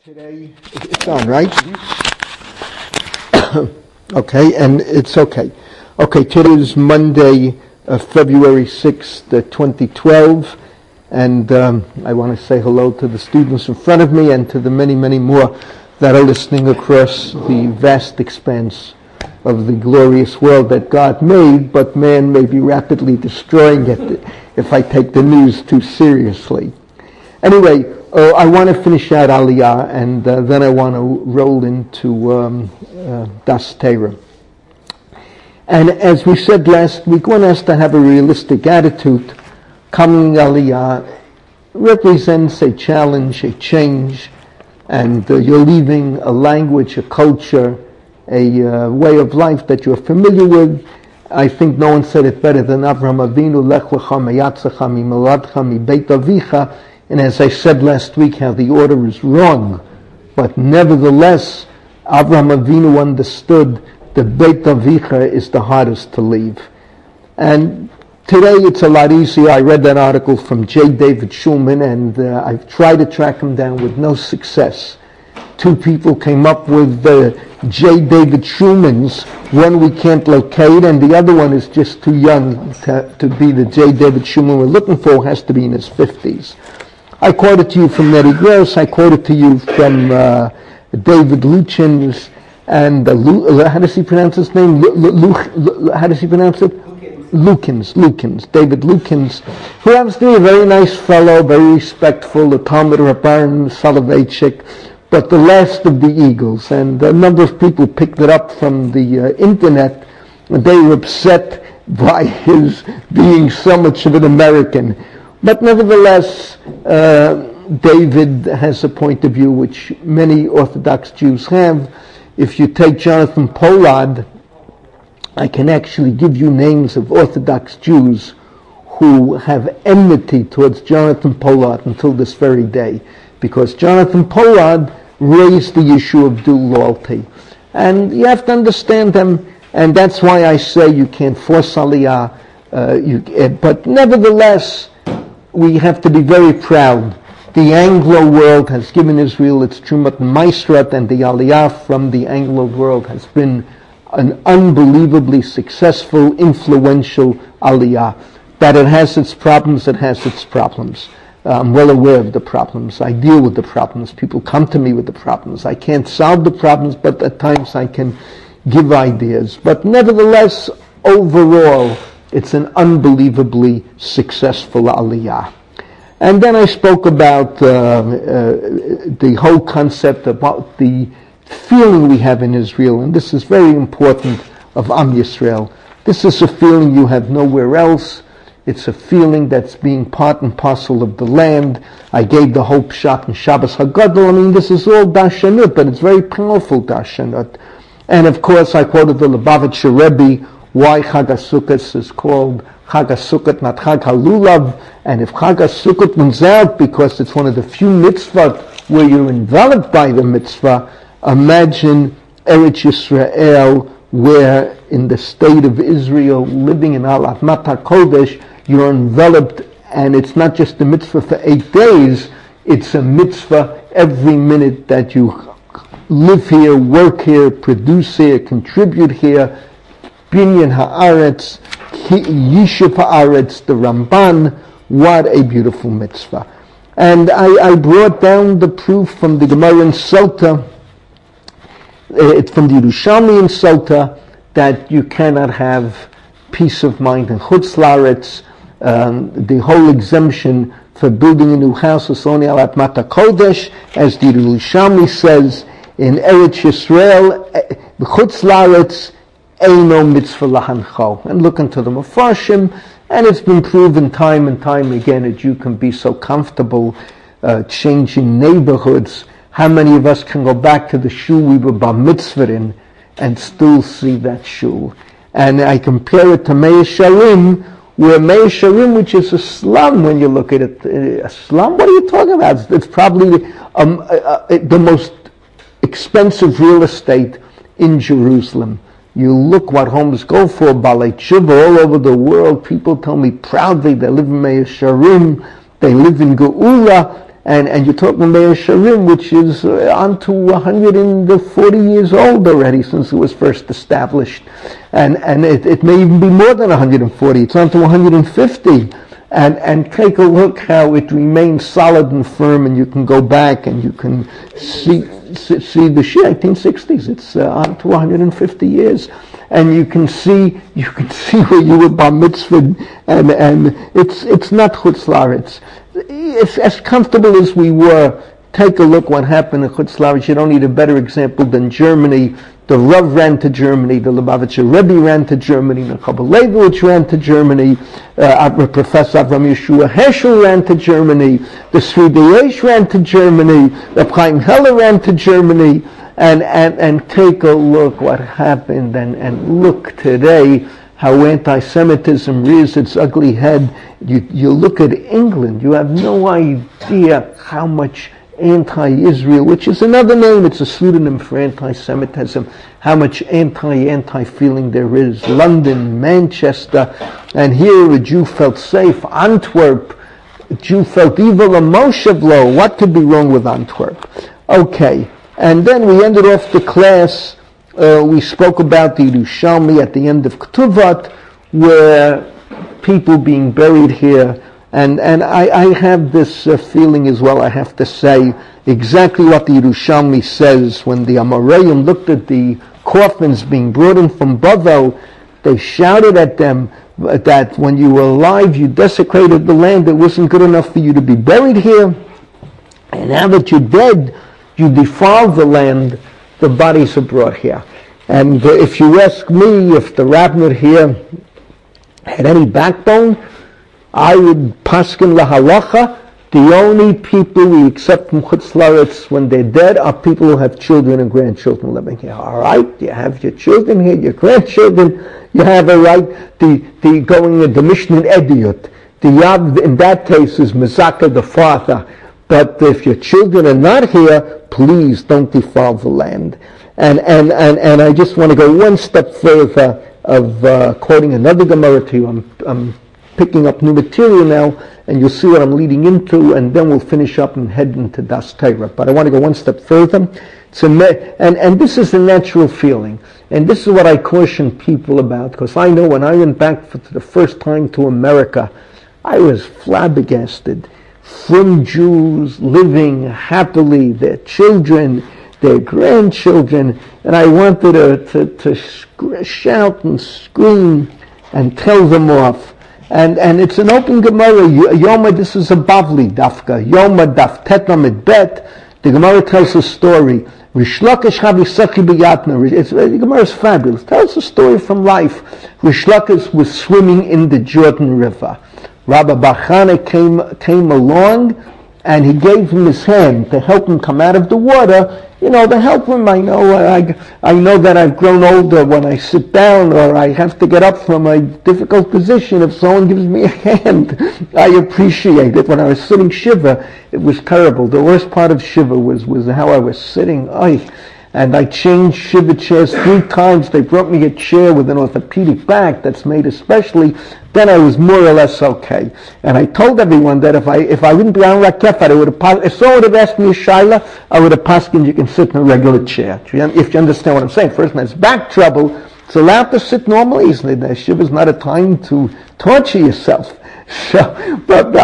Today, it's on, right? Okay, and it's okay. Okay, today is Monday, February 6th, 2012, and I want to say hello to the students in front of me and to the many, many more that are listening across the vast expanse of the glorious world that God made, but man may be rapidly destroying it if I take the news too seriously. Anyway, I want to finish out Aliyah, and then I want to roll into Das Torah. And as we said last week, one has to have a realistic attitude. Coming Aliyah represents a challenge, a change, and you're leaving a language, a culture, a way of life that you're familiar with. I think no one said it better than Avraham Avinu, Lech lecha meyatzecha mimoladcha mibeit avicha. And as I said last week, how the order is wrong. But nevertheless, Avraham Avinu understood the Beit Avicha is the hardest to leave. And today it's a lot easier. I read that article from J. David Schulman, and I've tried to track him down with no success. Two people came up with J. David Schulman's. One we can't locate, and the other one is just too young to be the J. David Schulman we're looking for. Has to be in his 50s. I quoted to you from Nettie Gross. I quoted to you from David Lukins, and how does he pronounce his name? How does he pronounce it? Lukins. David Lukins, who happens to be a very nice fellow, very respectful, the Talmud Rabban Soloveitchik, but the last of the Eagles. And a number of people picked it up from the internet, and they were upset by his being so much of an American. But nevertheless, David has a point of view which many Orthodox Jews have. If you take Jonathan Pollard, I can actually give you names of Orthodox Jews who have enmity towards Jonathan Pollard until this very day, because Jonathan Pollard raised the issue of dual loyalty. And you have to understand them, and that's why I say you can't force Aliyah, but nevertheless, we have to be very proud. The Anglo world has given Israel its Trumat and Maestrat, and the Aliyah from the Anglo world has been an unbelievably successful, influential Aliyah. That it has its problems, it has its problems. I'm well aware of the problems. I deal with the problems. People come to me with the problems. I can't solve the problems, but at times I can give ideas. But nevertheless, overall, it's an unbelievably successful Aliyah. And then I spoke about the whole concept about the feeling we have in Israel, and this is very important, of Am Yisrael. This is a feeling you have nowhere else. It's a feeling that's being part and parcel of the land. I gave the whole pshat in Shabbos HaGadol. I mean, this is all Darshanut, but it's very powerful Darshanut. And of course, I quoted the Lubavitcher Rebbe, why Chag HaSukkot is called Chag HaSukkot, not Chag HaLulav. And if Chag HaSukkot wins out because it's one of the few mitzvot where you're enveloped by the mitzvah, imagine Eretz Yisrael, where in the state of Israel, living in Al Admat HaKodesh, you're enveloped, and it's not just a mitzvah for 8 days, it's a mitzvah every minute that you live here, work here, produce here, contribute here. Binyan Haaretz, Yishuv Haaretz, the Ramban, what a beautiful mitzvah. And I brought down the proof from the Gemara in Sota, it's from the Yerushalmi in Sota, that you cannot have peace of mind in Chutz La'aretz. The whole exemption for building a new house is only al Admat HaKodesh, as the Yerushalmi says, in Eretz Yisrael, Chutz La'aretz, Eino mitzvah lahancho. And look into the Mefarshim, and it's been proven time and time again that you can be so comfortable changing neighborhoods. How many of us can go back to the shul we were bar mitzvah in and still see that shul? And I compare it to Meir Sharim, where Meir Sharim, which is a slum when you look at it, a slum, what are you talking about? It's probably the most expensive real estate in Jerusalem. You look what homes go for, Balei Tshuva, all over the world. People tell me proudly they live in Meir Sharim, they live in Geula, and you're talking Meir Sharim, which is on to 140 years old already since it was first established. And it may even be more than 140. It's on to 150. And take a look how it remains solid and firm, and you can go back and you can see the 1960s. It's on to 150 years. And you can see where you were bar mitzvahed, and it's not Chutz La'aretz. It's as comfortable as we were. Take a look what happened in Chutz La'aretz. You don't need a better example than Germany. The Rav ran to Germany, the Lubavitcher Rebbe ran to Germany, the Chabad Leibowitz ran to Germany, Professor Avram Yeshua Heschel ran to Germany, the Sridei Eish ran to Germany, the Chaim Heller ran to Germany, and take a look what happened, and look today how anti-Semitism rears its ugly head. You look at England, you have no idea how much anti-Israel, which is another name, it's a pseudonym for anti-Semitism, how much anti feeling there is. London, Manchester, and here a Jew felt safe. Antwerp, a Jew felt evil. A Moshe blow. What could be wrong with Antwerp? Okay, and then we ended off the class, we spoke about the Yerushalmi at the end of Ketuvot, where people being buried here. And I have this feeling as well, I have to say, exactly what the Yerushalmi says. When the Amoreim looked at the coffins being brought in from Bavel, they shouted at them that when you were alive, you desecrated the land, it wasn't good enough for you to be buried here. And now that you're dead, you defiled the land, the bodies are brought here. And if you ask me if the rabbinate here had any backbone, I would paskin lahalacha. The only people we accept from Chutz La'aretz when they're dead are people who have children and grandchildren living here. All right, you have your children here, your grandchildren. You have a right. The going the Mishnah Ediyut. The Yav in that case is Mezaka the father. But if your children are not here, please don't defile the land. And I just want to go one step further of quoting another Gemara to you. I'm picking up new material now, and you'll see what I'm leading into, and then we'll finish up and head into Das Torah. But I want to go one step further. And this is a natural feeling. And this is what I caution people about, because I know when I went back for the first time to America, I was flabbergasted. From Jews living happily, their children, their grandchildren, and I wanted to shout and scream and tell them off. And it's an open Gemara. Yoma, this is a Bavli Dafka. Yoma Daf Tetamid Bet. The Gemara tells a story. Rish Lakish Chavisaki B'Yatna. The Gemara is fabulous. Tells a story from life. Rish Lakish was swimming in the Jordan River. Rabbi Bachana came along, and he gave him his hand to help him come out of the water. You know, to help him. I know that I've grown older when I sit down or I have to get up from a difficult position. If someone gives me a hand, I appreciate it. When I was sitting Shiva, it was terrible. The worst part of Shiva was how I was sitting. And I changed Shiva chairs 3 times. They brought me a chair with an orthopedic back that's made especially. Then I was more or less okay. And I told everyone that if I wouldn't be on Rakefat, if someone would have asked me a shaila, I would have paskined you can sit in a regular chair. If you understand what I'm saying. First, when it's back trouble, it's allowed to sit normally. Shiva is not a time to torture yourself. So, but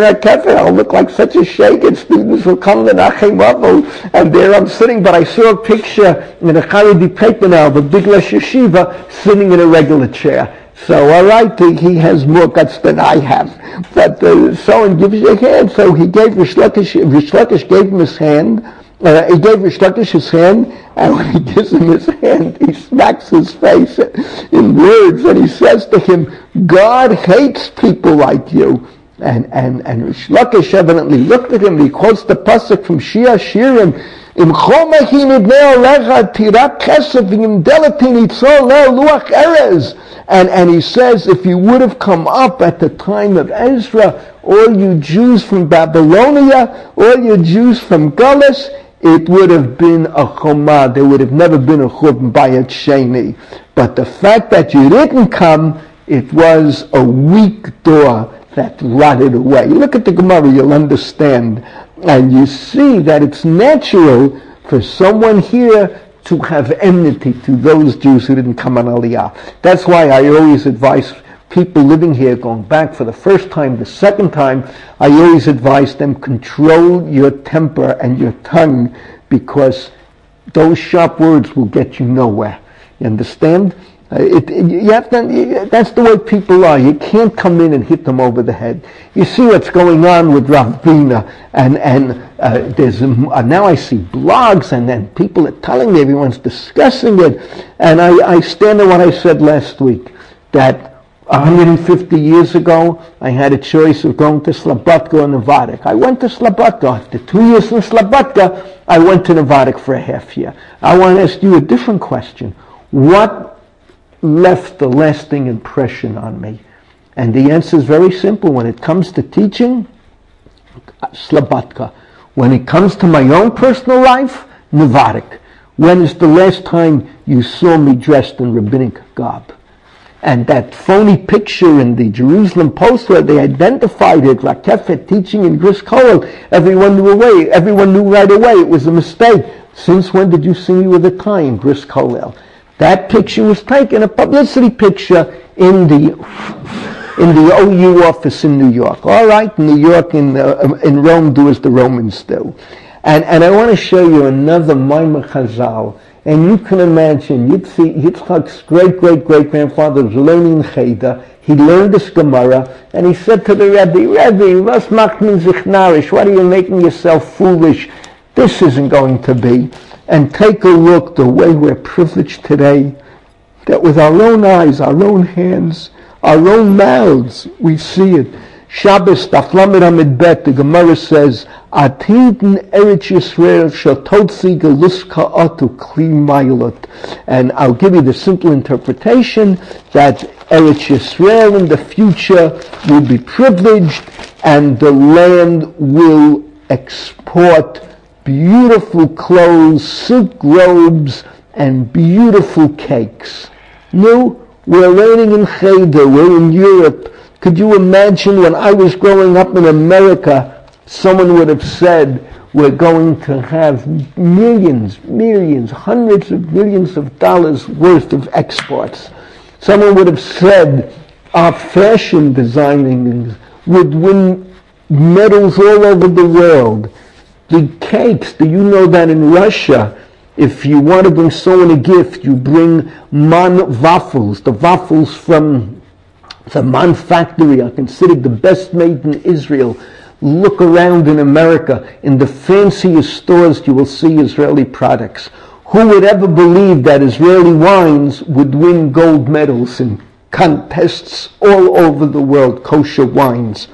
I'll look like such a sheikh, and students will come to Nachem Avol, and there I'm sitting, but I saw a picture in a Haredi paper now of a Biglash Yeshiva sitting in a regular chair. So, all right, he has more guts than I have. But someone gives you a hand, so he gave Rish Lakish gave him his hand. He gave Rish Lakish his hand, and when he gives him his hand, he smacks his face in words, and he says to him, God hates people like you. And Rish Lakish evidently looked at him, and he quotes the pasuk from Shia Shirim, Im chomechi nidnei alecha tirat chesed v'im delatin itzor leo luach erez. And he says, if you would have come up at the time of Ezra, all you Jews from Babylonia, all you Jews from Galus, it would have been a chomah. There would have never been a churban bayit sheni. But the fact that you didn't come, it was a weak door that rotted away. You look at the Gemara, you'll understand And you see that it's natural for someone here to have enmity to those Jews who didn't come on Aliyah. That's why I always advise people living here, going back for the first time, the second time, I always advise them, control your temper and your tongue, because those sharp words will get you nowhere. You understand? That's the way people are. You can't come in and hit them over the head. You see what's going on with Rav Bina, and there's now I see blogs, and then people are telling me everyone's discussing it, and I stand on what I said last week, that 150 years ago, I had a choice of going to Slobodka or Novatek. I went to Slobodka. After 2 years in Slobodka, I went to Novatek for a half year. I want to ask you a different question. What left the lasting impression on me? And the answer is very simple. When it comes to teaching, Slobodka. When it comes to my own personal life, Novatek. When is the last time you saw me dressed in rabbinic garb? And that phony picture in the Jerusalem Post where they identified it, Rakefet teaching in Gris Kollel, everyone knew right away it was a mistake. Since when did you see me with a tie in Gris Kollel? That picture was taken, a publicity picture in the OU office in New York. All right, New York in Rome, do as the Romans do. And I want to show you another Maimar Chazal. And you can imagine, Yitzchak's great-great-great-grandfather was learning Cheder. He learned this Gemara, and he said to the Rebbe, was macht man sich narish? What are you making yourself foolish? This isn't going to be. And take a look the way we're privileged today, that with our own eyes, our own hands, our own mouths, we see it. Shabbos, Daf Lamed Amid Bet, the Gemara says, Atidin Eretz Yisrael Shatotzi Geluska Atu Kli Mailot. And I'll give you the simple interpretation that Eretz Yisrael in the future will be privileged, and the land will export beautiful clothes, silk robes, and beautiful cakes. No, we're learning in Cheder, we're in Europe. Could you imagine when I was growing up in America, someone would have said, we're going to have millions, hundreds of millions of dollars worth of exports. Someone would have said, our fashion designing would win medals all over the world. The cakes, do you know that in Russia, if you want to bring someone a gift, you bring Man waffles, the waffles from the Man factory are considered the best made in Israel. Look around in America. In the fanciest stores you will see Israeli products. Who would ever believe that Israeli wines would win gold medals in contests all over the world, kosher wines?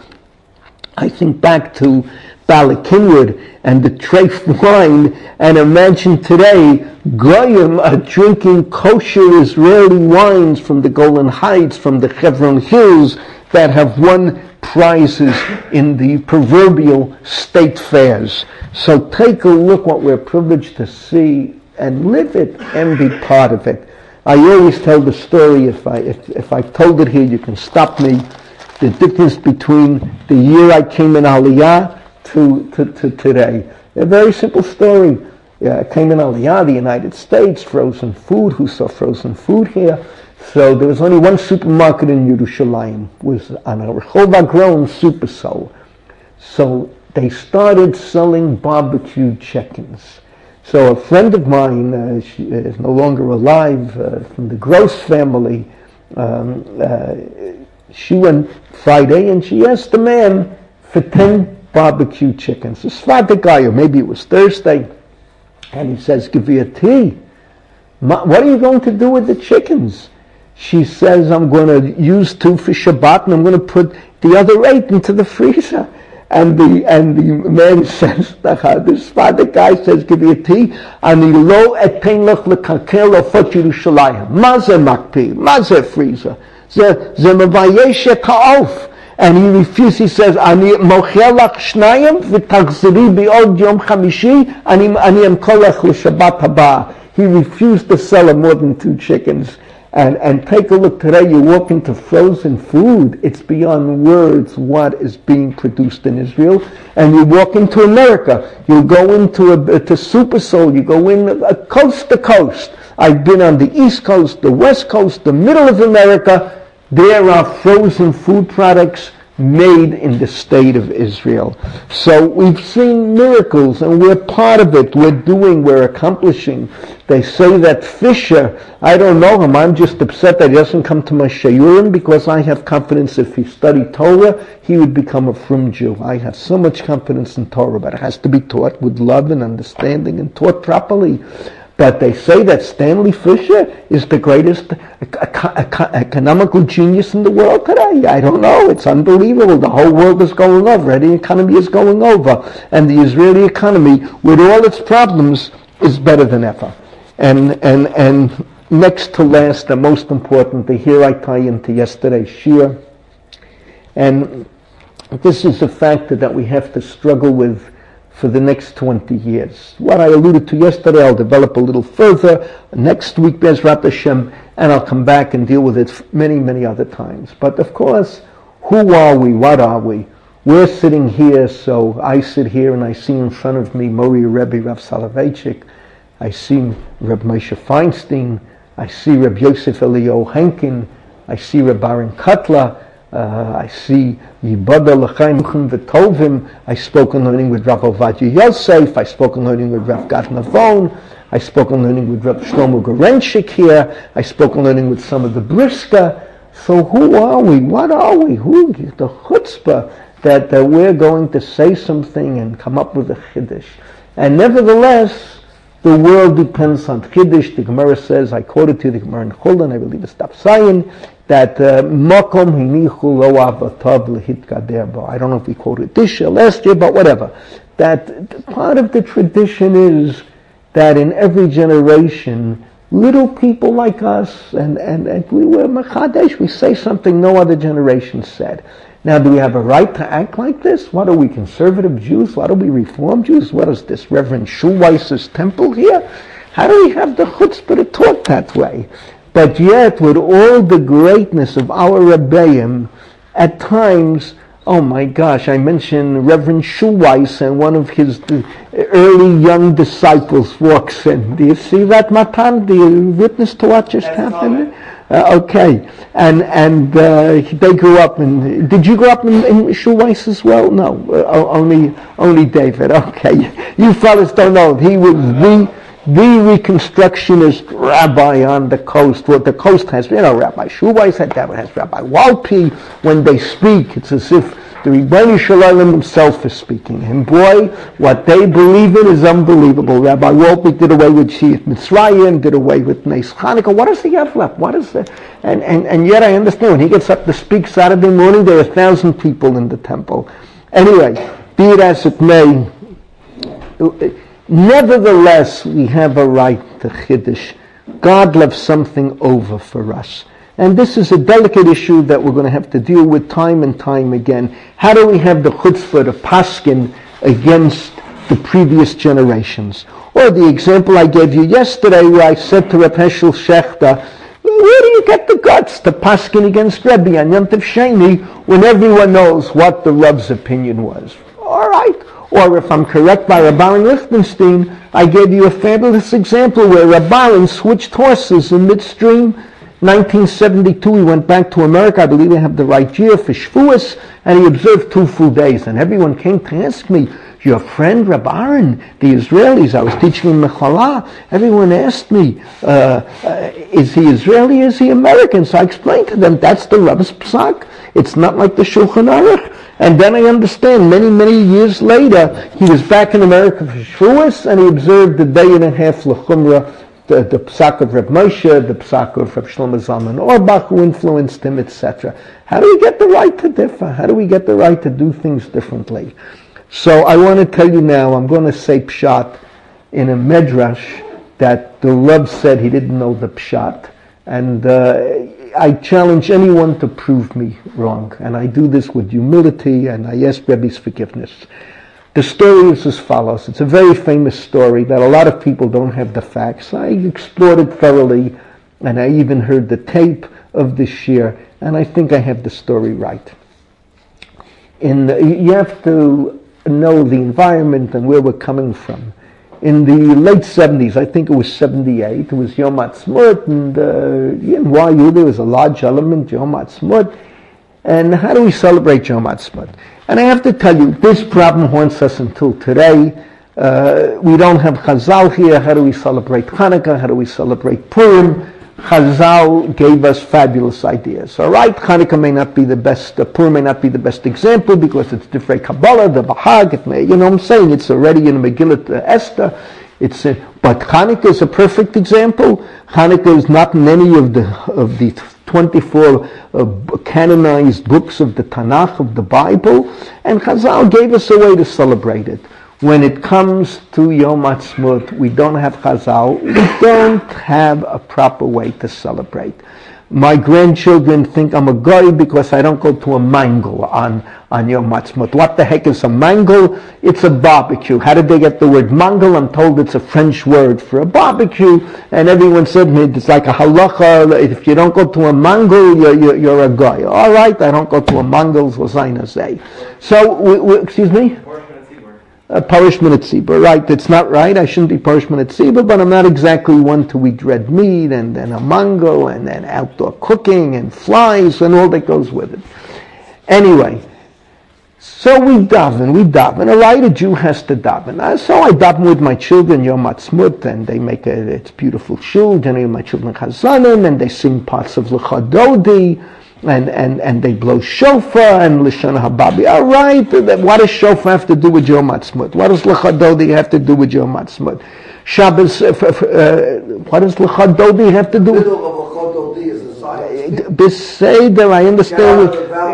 I think back to Balakinwood and the Treif wine, and imagine today Goyim are drinking kosher Israeli wines from the Golan Heights, from the Hebron Hills, that have won prizes in the proverbial state fairs. So take a look what we're privileged to see and live it and be part of it. I always tell the story, if I've told it here, you can stop me, the difference between the year I came in Aliyah to today. A very simple story. I came in Aliyah, the United States, frozen food. Who saw frozen food here? So there was only one supermarket in Yerushalayim. It was on a Rehov Agron Supersol. So they started selling barbecued chickens. So a friend of mine, she is no longer alive, from the Gross family, she went Friday and she asked the man for 10 barbecue chickens. A Svadik guy, or maybe it was Thursday, and he says, give me a tea. What are you going to do with the chickens? She says, I'm going to use 2 for Shabbat, and I'm going to put the other 8 into the freezer. And the man says, this Svadik guy says, give me a tea. Ani lo etein lech lekalkel ofot Yerushalayim. Ma ze makpid, ma ze freezer. Ze mevayesh et ha'of. And he refused. He says, "Ani mochel lach shnayim v'tachziri bi'od yom chamishi ani emkolech l'Shabbat haba." He refused to sell her more than 2 chickens. And take a look today, you walk into frozen food, it's beyond words what is being produced in Israel. And you walk into America, you go into to Super Soul, you go in coast to coast. I've been on the East Coast, the West Coast, the middle of America. There are frozen food products made in the state of Israel. So we've seen miracles and we're part of it. We're accomplishing. They say that Fisher, I don't know him, I'm just upset that he doesn't come to my Shayurim because I have confidence if he studied Torah, he would become a frum Jew. I have so much confidence in Torah, but it has to be taught with love and understanding and taught properly. But they say that Stanley Fisher is the greatest economical genius in the world today. I don't know. It's unbelievable. The whole world is going over. The economy is going over. And the Israeli economy, with all its problems, is better than ever. And next to last, and most importantly, here I tie into yesterday's shir. And this is a factor that we have to struggle with for the next 20 years. What I alluded to yesterday, I'll develop a little further next week, Bezrat Hashem, and I'll come back and deal with it many, many other times. But of course, who are we? What are we? We're sitting here, so I sit here and I see in front of me Mori Rebbe Rav Soloveitchik, I see Reb Moshe Feinstein, I see Reb Yosef Eliyahu Henkin, I see Reb Aaron Kotler, I see Yibada L'chaim V'tovim. I spoke on learning with Rav Ovadia Yosef. I spoke on learning with Rav Gad Navon. I spoke on learning with Rav Shlomo Gorenchik here. I spoke on learning with some of the Briska. So who are we? What are we? Who? The chutzpah that we're going to say something and come up with a chiddush. And nevertheless, the world depends on chiddush. The Gemara says, I quoted to you the Gemara in Chulin, I believe it's Daf Zayin, that makom hinichu lo avatav lehitgader bo. I don't know if we quoted this year, last year, but whatever. That part of the tradition is that in every generation, little people like us, and we were machadesh, we say something no other generation said. Now, do we have a right to act like this? What are we, conservative Jews? What are we, Reform Jews? What is this, Reverend Schulweiss's temple here? How do we have the chutzpah to talk that way? But yet, with all the greatness of our Rebbeim, at times, oh my gosh, I mentioned Reverend Schulweiss, and one of his early young disciples walks in. Do you see that, Matan? Do you witness to what just happened? Okay, and they grew up in. Did you grow up in Schulweiss as well? No, only David. Okay, you fellas don't know. He was the Reconstructionist rabbi on the coast. What the coast has, Rabbi Schulweiss had that. It has Rabbi Walpi. When they speak, it's as if the Ribono Shel Olam himself is speaking. And boy, what they believe in is unbelievable. Rabbi Walpi did away with Shiat Mitzrayim, did away with Nes Chanukah. What does he have left? What is that? And yet I understand when he gets up to speak Saturday morning, there are 1,000 people in the temple. Anyway, be it as it may, nevertheless, we have a right to Chiddush. God left something over for us. And this is a delicate issue that we're going to have to deal with time and time again. How do we have the chutzpah to paskin against the previous generations? Or the example I gave you yesterday where I said to Reb Heschel Shechter, where do you get the guts to paskin against Rebbe on Yom Tov Sheni when everyone knows what the Reb's opinion was? All right. Or if I'm correct by Reb Aaron Lichtenstein, I gave you a fabulous example where Reb Aaron switched horses in midstream. 1972, he went back to America. I believe they have the right year for Shavuos, and he observed 2 full days. And everyone came to ask me, your friend Reb Aaron, the Israelis, I was teaching in Mechala, everyone asked me, is he Israeli, is he American? So I explained to them, that's the Rebbe's Psak. It's not like the Shulchan Aruch. And then I understand, many, many years later, he was back in America for Shavuos, and he observed a day and a half L'chumrah, the Psak of Reb Moshe, the Psak of Reb Shlomo Zalman Auerbach, who influenced him, etc. How do we get the right to differ? How do we get the right to do things differently? So I want to tell you now, I'm going to say Pshat in a Medrash that the Reb said he didn't know the Pshat. And I challenge anyone to prove me wrong. And I do this with humility, and I ask Rebbe's forgiveness. The story is as follows. It's a very famous story that a lot of people don't have the facts. I explored it thoroughly and I even heard the tape of the shir, and I think I have the story right. You have to know the environment and where we're coming from. In the late 70s, I think it was 78, it was Yom Ha'atzmaut, and in YU there was a large element, Yom Ha'atzmaut. And how do we celebrate Yom Ha'atzmaut? And I have to tell you, this problem haunts us until today. We don't have Chazal here. How do we celebrate Hanukkah? How do we celebrate Purim? Chazal gave us fabulous ideas. All right, Hanukkah may not be the best, Purim may not be the best example because it's Divrei Kabbalah, the Bahag, it may, you know what I'm saying, it's already in Megillat Esther, but Hanukkah is a perfect example. Hanukkah is not in any of the 24 canonized books of the Tanakh, of the Bible, and Chazal gave us a way to celebrate it. When it comes to Yom Ha'atzmaut, we don't have Chazal. We don't have a proper way to celebrate. My grandchildren think I'm a goy because I don't go to a mangal on Yom Ha'atzmaut. What the heck is a mangal? It's a barbecue. How did they get the word mangal? I'm told it's a French word for a barbecue. And everyone said it's like a halacha. If you don't go to a mangal, you're a goy. All right, I don't go to a mangal. So, excuse me? Parish Tzibur, right? It's not right. I shouldn't be Parish Tzibur, but I'm not exactly one to eat red meat and then a mango and then outdoor cooking and flies and all that goes with it. Anyway, so we daven. All right, a Jew has to daven. So I daven with my children Yom Ha'atzmaut, and they make it's beautiful shul. Generally, my children chazanim, and they sing parts of Lecha Dodi. And they blow shofar and Lishon Hababi. All right, what does shofar have to do with Yom Ha'atzmaut? What does Lecha Dodi have to do with Yom Ha'atzmaut? Shabbos, what does Lecha Dodi have to do with? Beseder, I understand.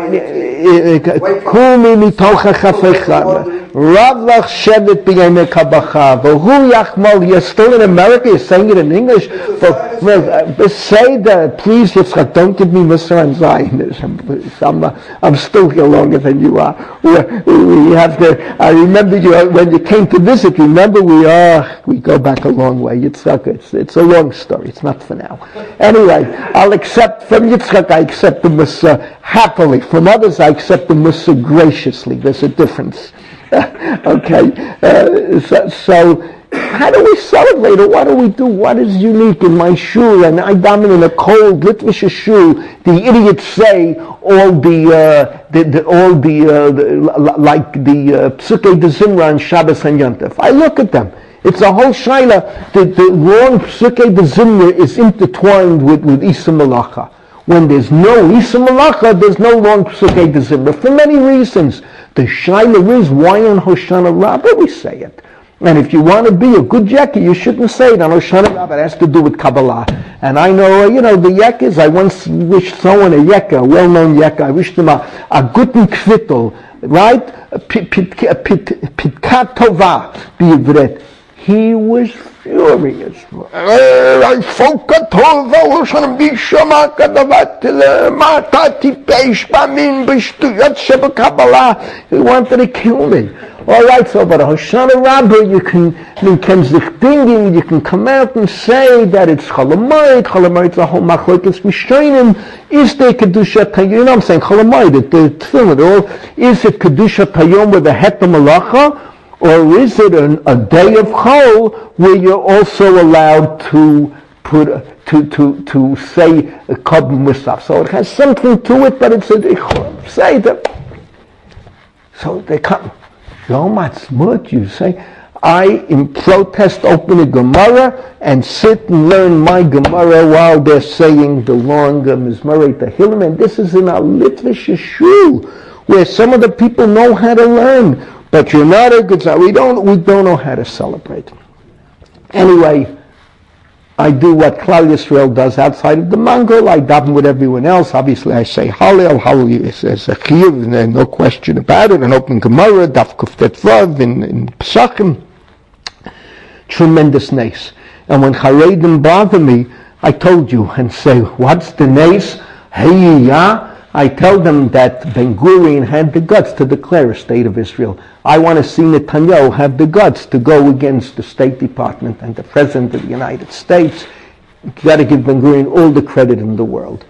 Kumi mitocha chafecha. Ravach shevet b'yemei kabacha. V'hu yachmal. You're still in America. You're saying it in English. Beseder, please, Yitzchak, don't give me Musar and Zionism. I'm still here longer than you are. We have to. I remember you when you came to visit. Remember, we go back a long way. Yitzchak, it's a long story. It's not for now. Anyway, I'll accept from Yitzchak. I accept the Musar happily. From others, I accept the Musar graciously. There's a difference. Okay, so how do we celebrate it? What do we do? What is unique in my shul? And I daven in a cold Litvish shul. The idiots say all the Psukei de Zimra and Shabbos and Yontif. I look at them. It's a whole shaila. The long Psukei de Zimra is intertwined with Isa Malacha. When there's no Isa Malacha, there's no long Psukei de Zimra for many reasons. The shaila is why on Hoshana Rabbah we say it. And if you want to be a good yekka, you shouldn't say it on Hoshana Rabbah. It has to do with Kabbalah. And I know, the yekkas, I once wished someone a yekka, a well-known yekka, I wished him a guten kvittel, right? Pitkat tova, b'ivret. He was furious. He wanted to kill me. All right, so but Hoshana Rabbah, you can come out and say that it's Cholamayit. Cholamayit's a whole machlokes Rishonim. Is there Kedusha Tayom? You know what I'm saying? Cholamayit, the tefillin, is it Kedusha Tayom with a Heter Malacha? Or is it a day of Chol where you're also allowed to put to say a Kab Musaf? So it has something to it, but it's a say that. So they come. Yom Ha'atzmaut, you say, I in protest open a Gemara and sit and learn my Gemara while they're saying the long Mizmarei Tehillim, and this is in a Litvish shul where some of the people know how to learn. But you're not a good. We don't know how to celebrate. Anyway, I do what Klal Yisrael does outside of the Mangol. I daven with everyone else. Obviously, I say Hallel. Hallel is a chiyuv, no question about it. An open Gemara, Daf Kuftet Vav in Pesachim. Tremendous nace. And when Charedim bother me, I told you and say, what's the nace? Hey, ya. I tell them that Ben Gurion had the guts to declare a state of Israel. I want to see Netanyahu have the guts to go against the State Department and the President of the United States. got to give Ben-Gurion all the credit in the world.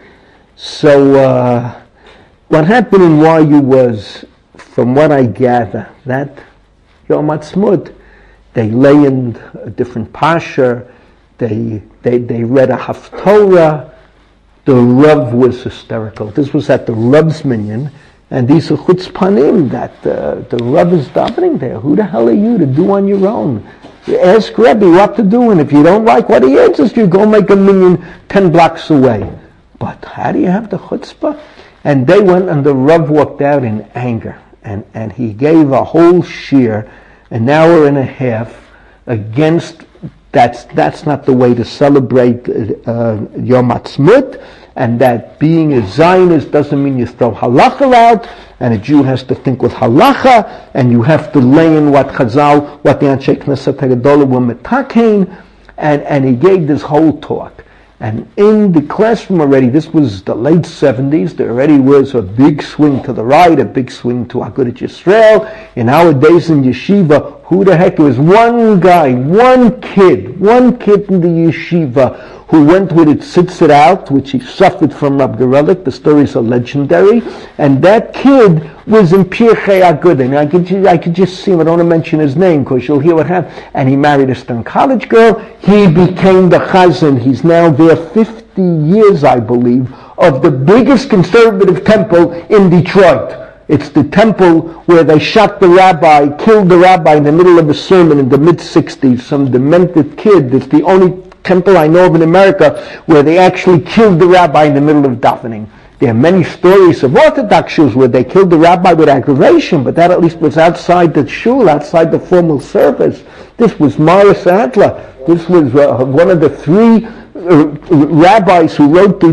So what happened in YU was, from what I gather, that Yom Ha'atzmaut, they lay in a different pasha, they read a Haftorah. The Rav was hysterical. This was at the Rav's minyan, and these are chutzpanim that the Rav is davening there. Who the hell are you to do on your own? You ask Rebbe what to do, and if you don't like what he answers, you go make a minyan 10 blocks away. But how do you have the chutzpah? And they went, and the Rav walked out in anger, and he gave a whole shiur, an hour and a half, against that's not the way to celebrate Yom Ha'atzmaut, and that being a Zionist doesn't mean you throw halacha out, and a Jew has to think with halacha, and you have to lay in what Chazal, what the Anshe Knesset HaGedolah were metakein, and he gave this whole talk. And in the classroom already, this was the late 70s, there already was a big swing to the right, a big swing to Agudat Yisrael. In our days in yeshiva, who the heck, there was one guy, one kid in the yeshiva who went with it, sits it out, which he suffered from Rab Gerelik. The stories are legendary. And that kid was in Pirchei Agudah. I could just see him. I don't want to mention his name because you'll hear what happened. And he married a Stern College girl. He became the chazan. He's now there 50 years, I believe, of the biggest conservative temple in Detroit. It's the temple where they shot the rabbi, killed the rabbi in the middle of a sermon in the mid-60s. Some demented kid. It's the only temple I know of in America where they actually killed the rabbi in the middle of davening. There are many stories of Orthodox Jews where they killed the rabbi with aggravation, but that at least was outside the shul, outside the formal service. This was Morris Adler. This was one of the three rabbis who wrote the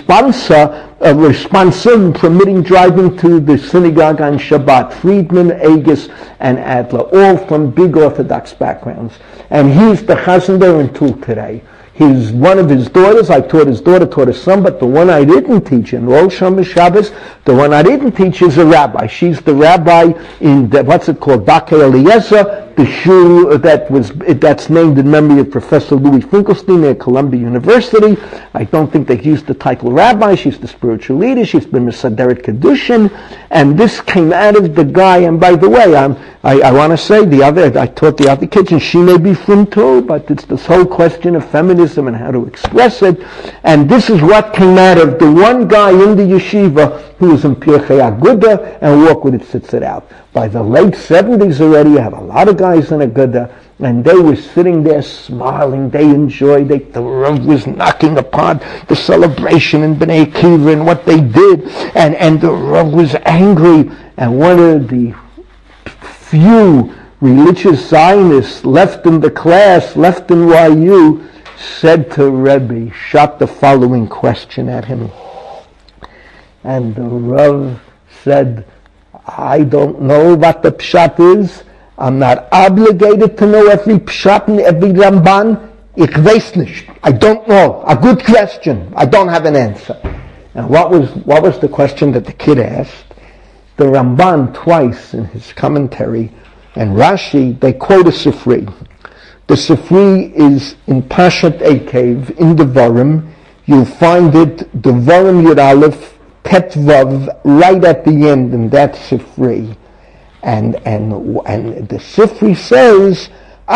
responsa permitting driving to the synagogue on Shabbat. Friedman, Agus, and Adler, all from big Orthodox backgrounds. And he's the chazan there in Tul today. One of his daughters, I taught his daughter, taught his son, but the one I didn't teach in Rosh Hashanah, the one I didn't teach is a rabbi. She's the rabbi in what's it called, Bakei Eliezer, the shul that's named in memory of Professor Louis Finkelstein at Columbia University. I don't think they used the title rabbi. She's the spiritual leader. She's been Mesaderet Kedushin, and this came out of the guy. And by the way, I want to say I taught the other kids, and she may be from too, but it's this whole question of feminism and how to express it. And this is what came out of the one guy in the yeshiva who was in Pirchei Agudah and walked with it, sits it out. By the late 70s already, you have a lot of guys in Agudah, and they were sitting there smiling. They enjoyed it. The Rav was knocking upon the celebration in Bnei Akiva and what they did, and the Rav was angry. And one of the few religious Zionists left in the class, left in YU, said to Rebbe, shot the following question at him. And the Rav said, I don't know what the pshat is. I'm not obligated to know every pshat and every Ramban. Ich weiß nicht. I don't know. A good question. I don't have an answer. And what was the question that the kid asked? The Ramban twice in his commentary and Rashi, they quote a Sifri. The Sifri is in Pashat Ekev, in Devarim. You'll find it, Devarim Yud Aleph, Tet Vav, right at the end, and that's Sifri. And the Sifri says,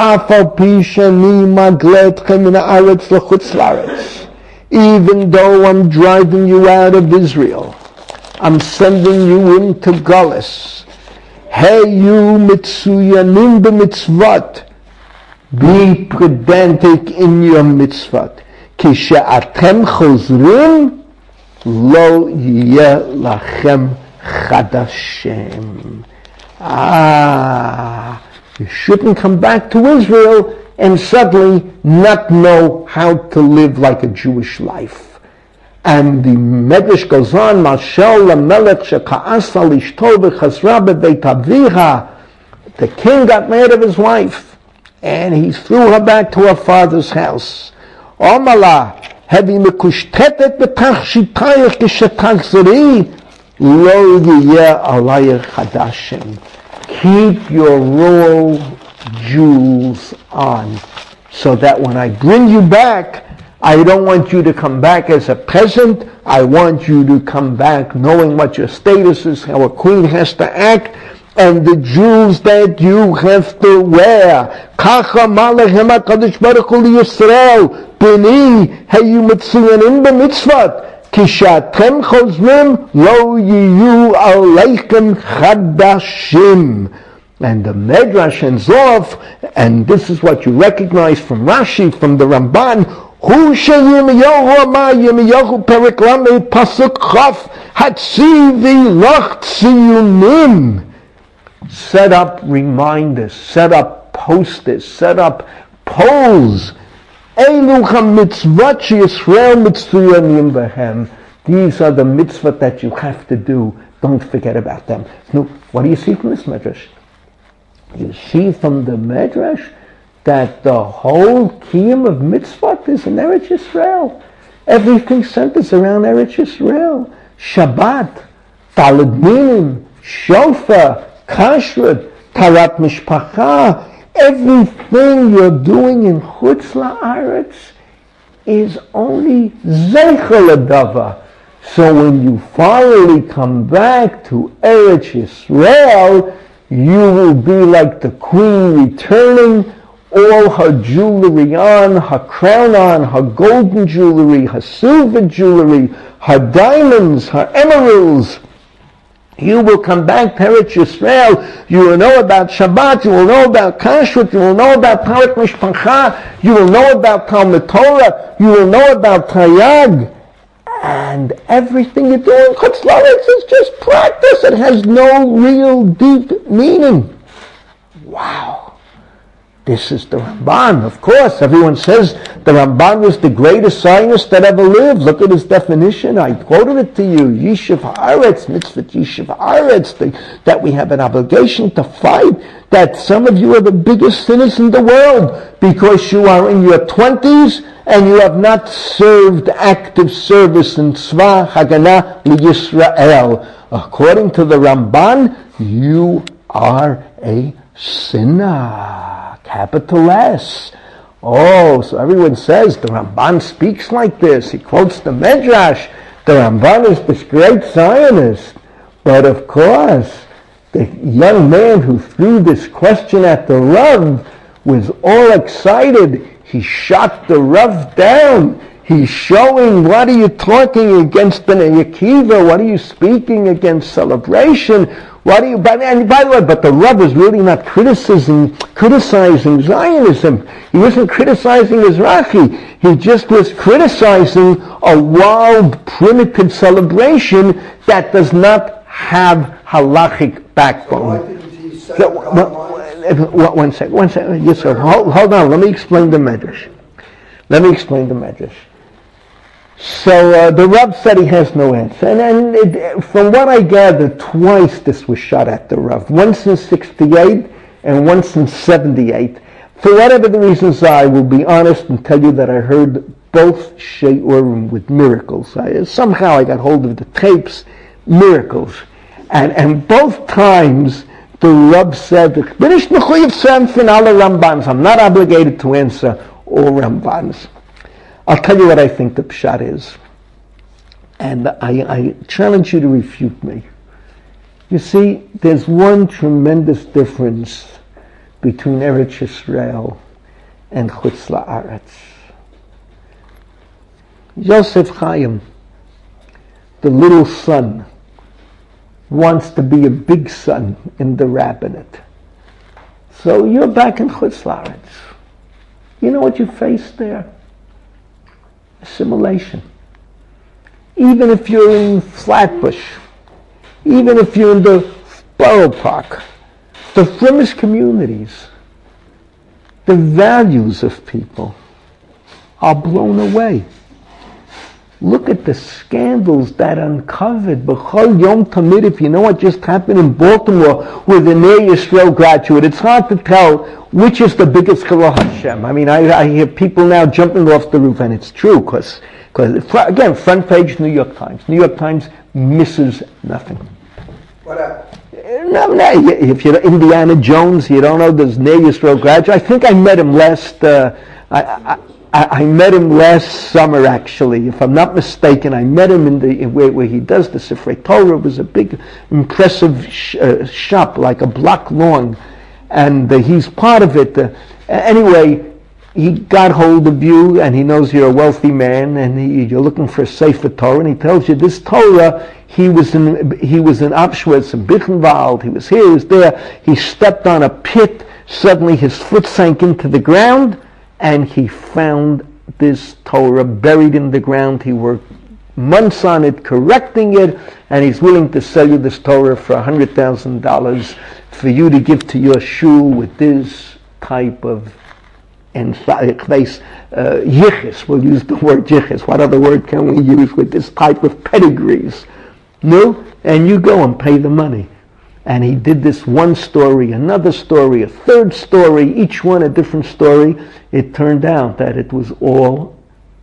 even though I'm driving you out of Israel, I'm sending you into Galus. Hey, you mitzuyanim b'mitzvot, be pedantic in your mitzvot. Kishe'atem chozrim, lo yeh lachem chadashem. You shouldn't come back to Israel and suddenly not know how to live like a Jewish life. And the Medrash goes on, Mashal lamelech sheka'asa lishto v'chazra bebeit aviha. The king got mad of his wife, and he threw her back to her father's house. Omala, hevi mekushtetet b'tach shitayach kishetachzeri, lo yiyeh alayach chadashim. Keep your royal jewels on, so that when I bring you back, I don't want you to come back as a peasant. I want you to come back knowing what your status is, how a queen has to act, and the jewels that you have to wear. Kacha Malahem HaKadosh Baruch Hu Yisrael, B'ni heyu mitzuyanim b'mitzvot, kishatem chozrim lo yiyu aleichem chadashim. And the Medrash ends off, and this is what you recognize from Rashi, from the Ramban, Hu sheYirmiyahu amar Yirmiyahu Perek Lamed Pasuk Chaf Hatzivi Loch Tziyunim. Set up reminders, set up posters, set up polls. Elu ha-mitzvot sheYisrael mitzuyanim behem. These are the mitzvot that you have to do. Don't forget about them. Now, what do you see from this Medrash? You see from the Medrash that the whole kiyum of mitzvot is in Eretz Yisrael. Everything centers around Eretz Yisrael. Shabbat, Talad Minim, Shofar, Kashrut, Tarat Mishpacha, everything you're doing in Chutz La'aretz is only Zeichel Adava. So when you finally come back to Eretz Yisrael, you will be like the queen returning, all her jewelry on, her crown on, her golden jewelry, her silver jewelry, her diamonds, her emeralds. You will come back to Eretz Yisrael. You will know about Shabbat. You will know about Kashrut. You will know about Tarat Mishpacha. You will know about Talmud Torah. You will know about Taryag. And everything you do in Chutz La'aretz is just practice. It has no real deep meaning. Wow. This is the Ramban. Of course, everyone says the Ramban was the greatest Zionist that ever lived. Look at his definition. I quoted it to you. Yishuv Haaretz, mitzvah Yishuv Haaretz, that we have an obligation to fight, that some of you are the biggest sinners in the world because you are in your 20s and you have not served active service in Tzva Haganah Yisrael. According to the Ramban, you are a sinner. Capital S. Oh, so everyone says the Ramban speaks like this. He quotes the Medrash. The Ramban is this great Zionist. But of course, the young man who threw this question at the Rav was all excited. He shot the Rav down. He's showing, what are you talking against Bnei Akiva? What are you speaking against celebration? What are you, and by the way, but the Rav was really not criticizing Zionism. He wasn't criticizing Mizrahi. He just was criticizing a wild, primitive celebration that does not have halachic backbone. One second. Yes, sir. Hold on. Let me explain the Medrash. So the Rav said he has no answer. And from what I gather, twice this was shot at the Rav. Once in 68 and once in 78. For whatever the reasons are, I will be honest and tell you that I heard both She'urim with miracles. Somehow I got hold of the tapes, miracles. And both times the Rav said, I'm not obligated to answer all Rambans. I'll tell you what I think the pshat is. And I challenge you to refute me. You see, there's one tremendous difference between Eretz Yisrael and Chutz La'aretz. Yosef Chaim, the little son, wants to be a big son in the rabbinate. So you're back in Chutz La'aretz. You know what you face there? Assimilation. Even if you're in Flatbush, even if you're in the Borough Park, the Flemish communities, the values of people are blown away. Look at the scandals that uncovered. B'chol Yom Tamid, if you know what just happened in Baltimore with a Ner Yisrael graduate, it's hard to tell which is the biggest Chilul Hashem. I mean, I hear people now jumping off the roof, and it's true, because again, front page New York Times. New York Times misses nothing. What happened? No, if you're Indiana Jones, you don't know there's Ner Yisrael graduate. I think I met him last, I met him last summer, actually. If I'm not mistaken, I met him where he does the Sifrei Torah. It was a big, impressive shop, like a block long. And he's part of it. Anyway, he got hold of you, and he knows you're a wealthy man, and you're looking for a Sefer Torah, and he tells you this Torah, he was in Auschwitz, in Buchenwald, he was here, he was there, he stepped on a pit, suddenly his foot sank into the ground, and he found this Torah buried in the ground. He worked months on it, correcting it, and he's willing to sell you this Torah for $100,000 for you to give to your shul with this type of yichus. We'll use the word yichus. What other word can we use with this type of pedigrees? No? And you go and pay the money. And he did this one story, another story, a third story, each one a different story. It turned out that it was all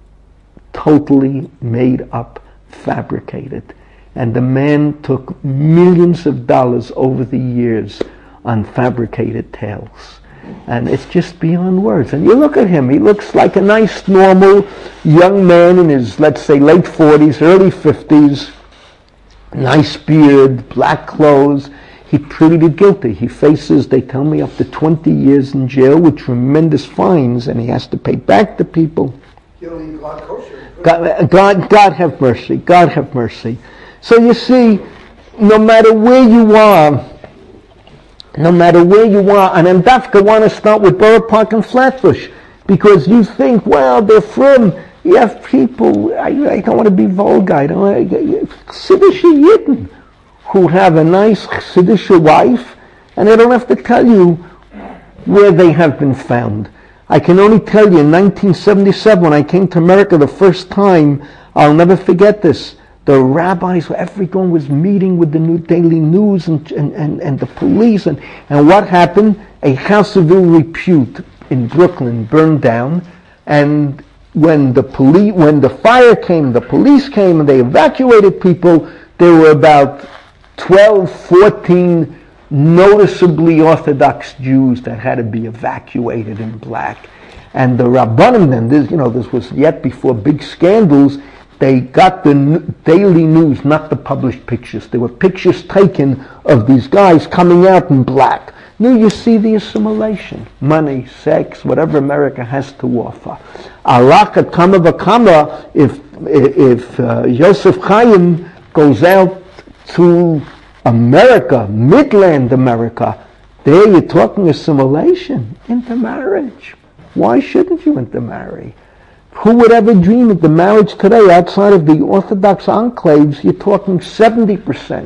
totally made up, fabricated. And the man took millions of dollars over the years on fabricated tales. And it's just beyond words. And you look at him, he looks like a nice, normal young man in his, let's say, late 40s, early 50s, nice beard, black clothes. He pleaded guilty. He faces, they tell me, up to 20 years in jail with tremendous fines, and he has to pay back to people. You don't eat blood kosher. God have mercy. God have mercy. So you see, no matter where you are, and I'm Dafka want to start with Borough Park and Flatbush, because you think, well, they're from, you have people, I don't want to be vulgar, Siddish Yidden, who have a nice Chassidish wife, and I don't have to tell you where they have been found. I can only tell you, in 1977, when I came to America the first time, I'll never forget this. The rabbis, everyone was meeting with the New Daily News and the police, and what happened? A house of ill repute in Brooklyn burned down, and when the fire came, the police came, and they evacuated people, there were about 12, 14 noticeably Orthodox Jews that had to be evacuated in black. And the Rabbanim then, this was yet before big scandals, they got the Daily News, not the published pictures. There were pictures taken of these guys coming out in black. Now you see the assimilation. Money, sex, whatever America has to offer. Alaka kama v'kama, if Yosef Chaim goes out to America, Midland America, there you're talking assimilation, intermarriage. Why shouldn't you intermarry? Who would ever dream of the marriage today outside of the Orthodox enclaves? You're talking 70%,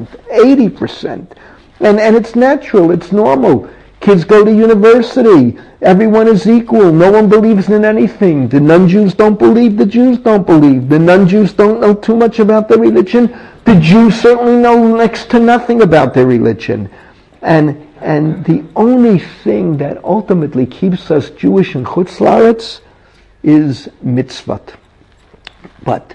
80%. And it's natural, it's normal. Kids go to university. Everyone is equal. No one believes in anything. The non-Jews don't believe. The Jews don't believe. The non-Jews don't know too much about their religion. The Jews certainly know next to nothing about their religion. And the only thing that ultimately keeps us Jewish in Chutz La'aretz is mitzvot. But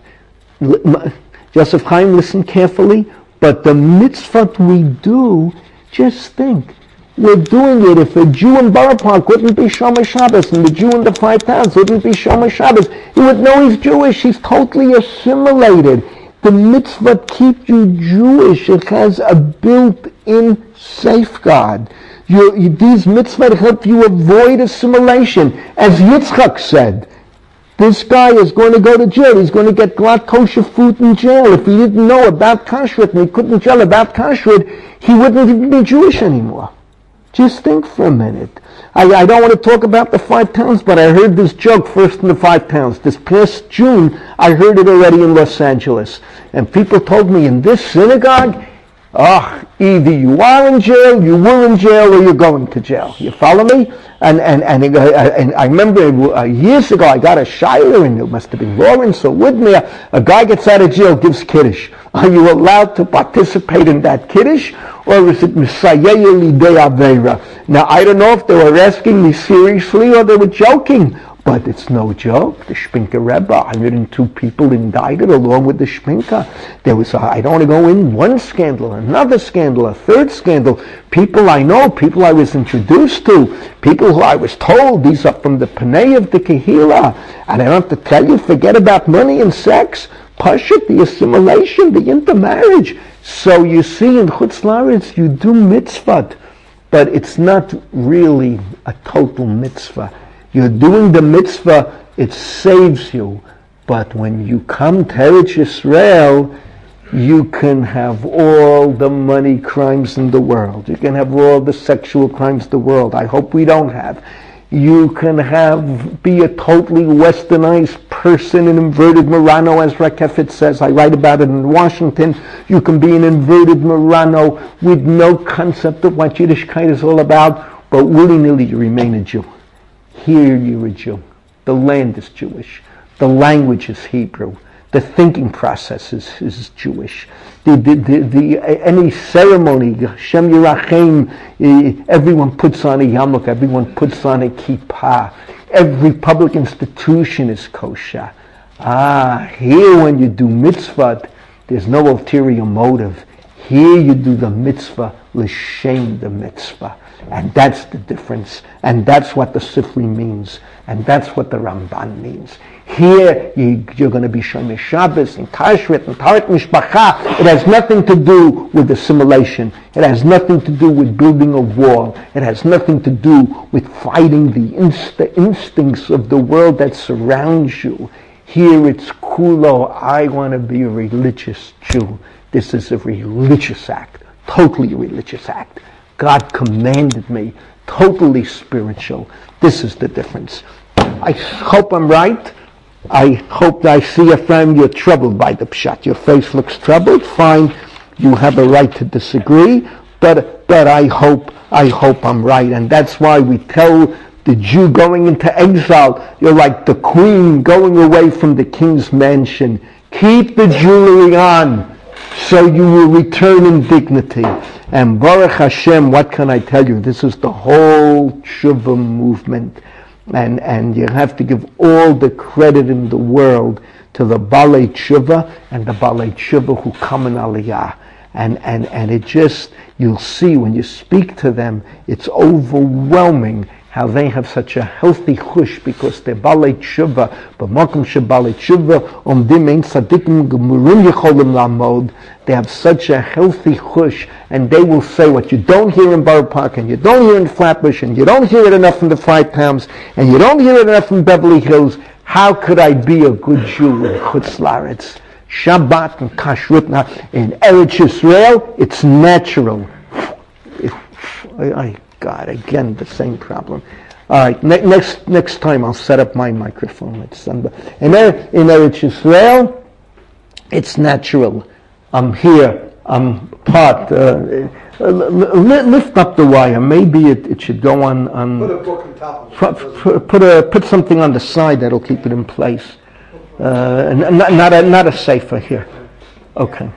Yosef Chaim, listen carefully. But the mitzvot we do, just think, we're doing it. If a Jew in Borough Park wouldn't be Shomer Shabbos, and the Jew in the 5 towns wouldn't be Shomer Shabbos, he would know he's Jewish. He's totally assimilated. The mitzvot keep you Jewish. It has a built-in safeguard. These mitzvot help you avoid assimilation. As Yitzchak said, this guy is going to go to jail. He's going to get glatt kosher food in jail. If he didn't know about kashrut and he couldn't tell about kashrut, he wouldn't even be Jewish anymore. Just think for a minute. I don't want to talk about the 5 towns, but I heard this joke first in the 5 towns. This past June, I heard it already in Los Angeles. And people told me in this synagogue, either you are in jail, you were in jail, or you're going to jail. You follow me? And I remember years ago I got a shiler, and it must have been Lawrence or Woodmere. A guy gets out of jail, gives Kiddush. Are you allowed to participate in that Kiddush, or is it Misayeh Lidei Aveira? Now I don't know if they were asking me seriously or they were joking, But it's no joke. The Shpinker Rebbe, 102 people indicted along with the Shpinker. There was, I don't want to go in, one scandal, another scandal, a third scandal. People I know, people I was introduced to, people who I was told, these are from the Panay of the Kehila. And I don't have to tell you, forget about money and sex. Pashut, the assimilation, the intermarriage. So you see in Chutz La'aretz, you do mitzvah, but it's not really a total mitzvah. You're doing the mitzvah, it saves you. But when you come to Eretz Yisrael, you can have all the money crimes in the world. You can have all the sexual crimes in the world. I hope we don't have. You can be a totally westernized person, an inverted Marano, as Rakefet says. I write about it in Washington. You can be an inverted Marano with no concept of what Yiddishkeit is all about, but willy-nilly you remain a Jew. Here you're a Jew. The land is Jewish. The language is Hebrew. The thinking process is Jewish. Any ceremony, Shem Yerachem, everyone puts on a yarmulke, everyone puts on a kippah. Every public institution is kosher. Here when you do mitzvah, there's no ulterior motive. Here you do the mitzvah, l'shem the mitzvah. And that's the difference. And that's what the Sifri means. And that's what the Ramban means. Here, you're going to be Shomer Shabbos and Tashrit and Taret Mishpacha. It has nothing to do with assimilation. It has nothing to do with building a wall. It has nothing to do with fighting the instincts of the world that surrounds you. Here it's Kulo, I want to be a religious Jew. This is a religious act, totally religious act. God commanded me, totally spiritual. This is the difference. I hope I'm right. I hope I see a friend, you're troubled by the pshat. Your face looks troubled. Fine, you have a right to disagree, but I hope I'm right. And that's why we tell the Jew going into exile, you're like the queen going away from the king's mansion. Keep the jewelry on, so you will return in dignity. And Baruch Hashem, what can I tell you? This is the whole tshuva movement. And you have to give all the credit in the world to the Balei Tshuva and the Balei Tshuva who come in Aliyah. And it just, you'll see when you speak to them, it's overwhelming how they have such a healthy chush because they're Balei Tshuva, but Makom Shebalei Tshuva, Omdim Ein Tzadikim Gemurim Yecholim Lamod. They have such a healthy chush, and they will say what you don't hear in Borough Park, and you don't hear in Flatbush, and you don't hear it enough in the Five Towns, and you don't hear it enough in Beverly Hills. How could I be a good Jew in Chutz La'aretz? Shabbat and Kashrut. Now, in Eretz Yisrael, it's natural. God, again, the same problem. All right, next time I'll set up my microphone. In Eretz Yisrael, it's natural. I'm here. I'm part. Lift up the wire. Maybe it should go on. Put a book on top of it. Put something on the side that'll keep it in place. Not a safer here. Okay.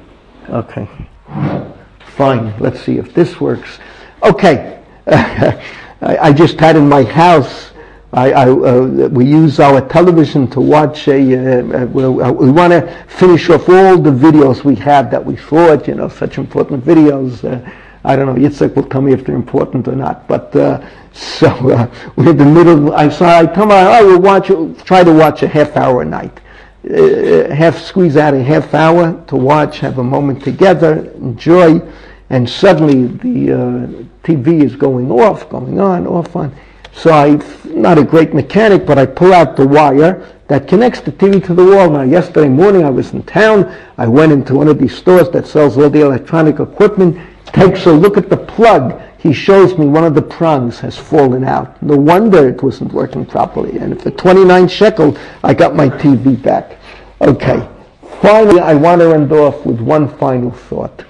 Fine. Let's see if this works. Okay. I just had in my house. We use our television to watch we want to finish off all the videos we have that we thought, such important videos. I don't know, Yitzhak will tell me if they're important or not, but we're in the middle. I tell my, I will try to watch a half hour a night. Squeeze out a half hour to watch, have a moment together, enjoy, and suddenly the TV is going off, going on, off on. So I'm not a great mechanic, but I pull out the wire that connects the TV to the wall. Now, yesterday morning I was in town. I went into one of these stores that sells all the electronic equipment, takes a look at the plug. He shows me one of the prongs has fallen out. No wonder it wasn't working properly. And for 29 shekel, I got my TV back. Okay. Finally, I want to end off with one final thought.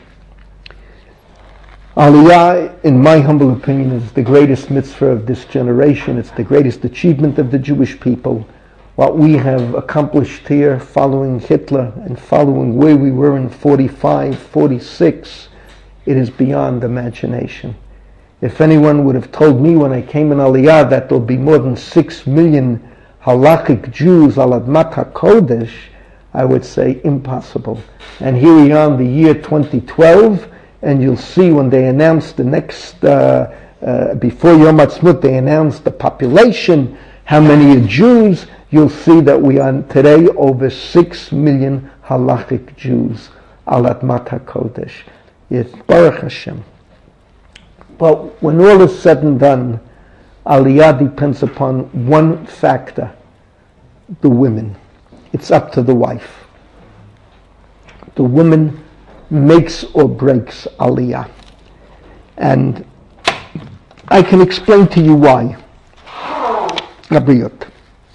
Aliyah, in my humble opinion, is the greatest mitzvah of this generation. It's the greatest achievement of the Jewish people. What we have accomplished here, following Hitler and following where we were in 45, 46, it is beyond imagination. If anyone would have told me when I came in Aliyah that there'll be more than 6 million halachic Jews al Admat HaKodesh, I would say impossible. And here we are in the year 2012, and you'll see when they announce the next, before Yom Ha'atzmaut, they announce the population, how many are Jews. You'll see that we are today over 6 million halachic Jews al Admat HaKodesh. Yes, Baruch Hashem. Well, when all is said and done, Aliyah depends upon one factor, the women. It's up to the wife. The woman makes or breaks Aliyah. And I can explain to you why. Abriyot.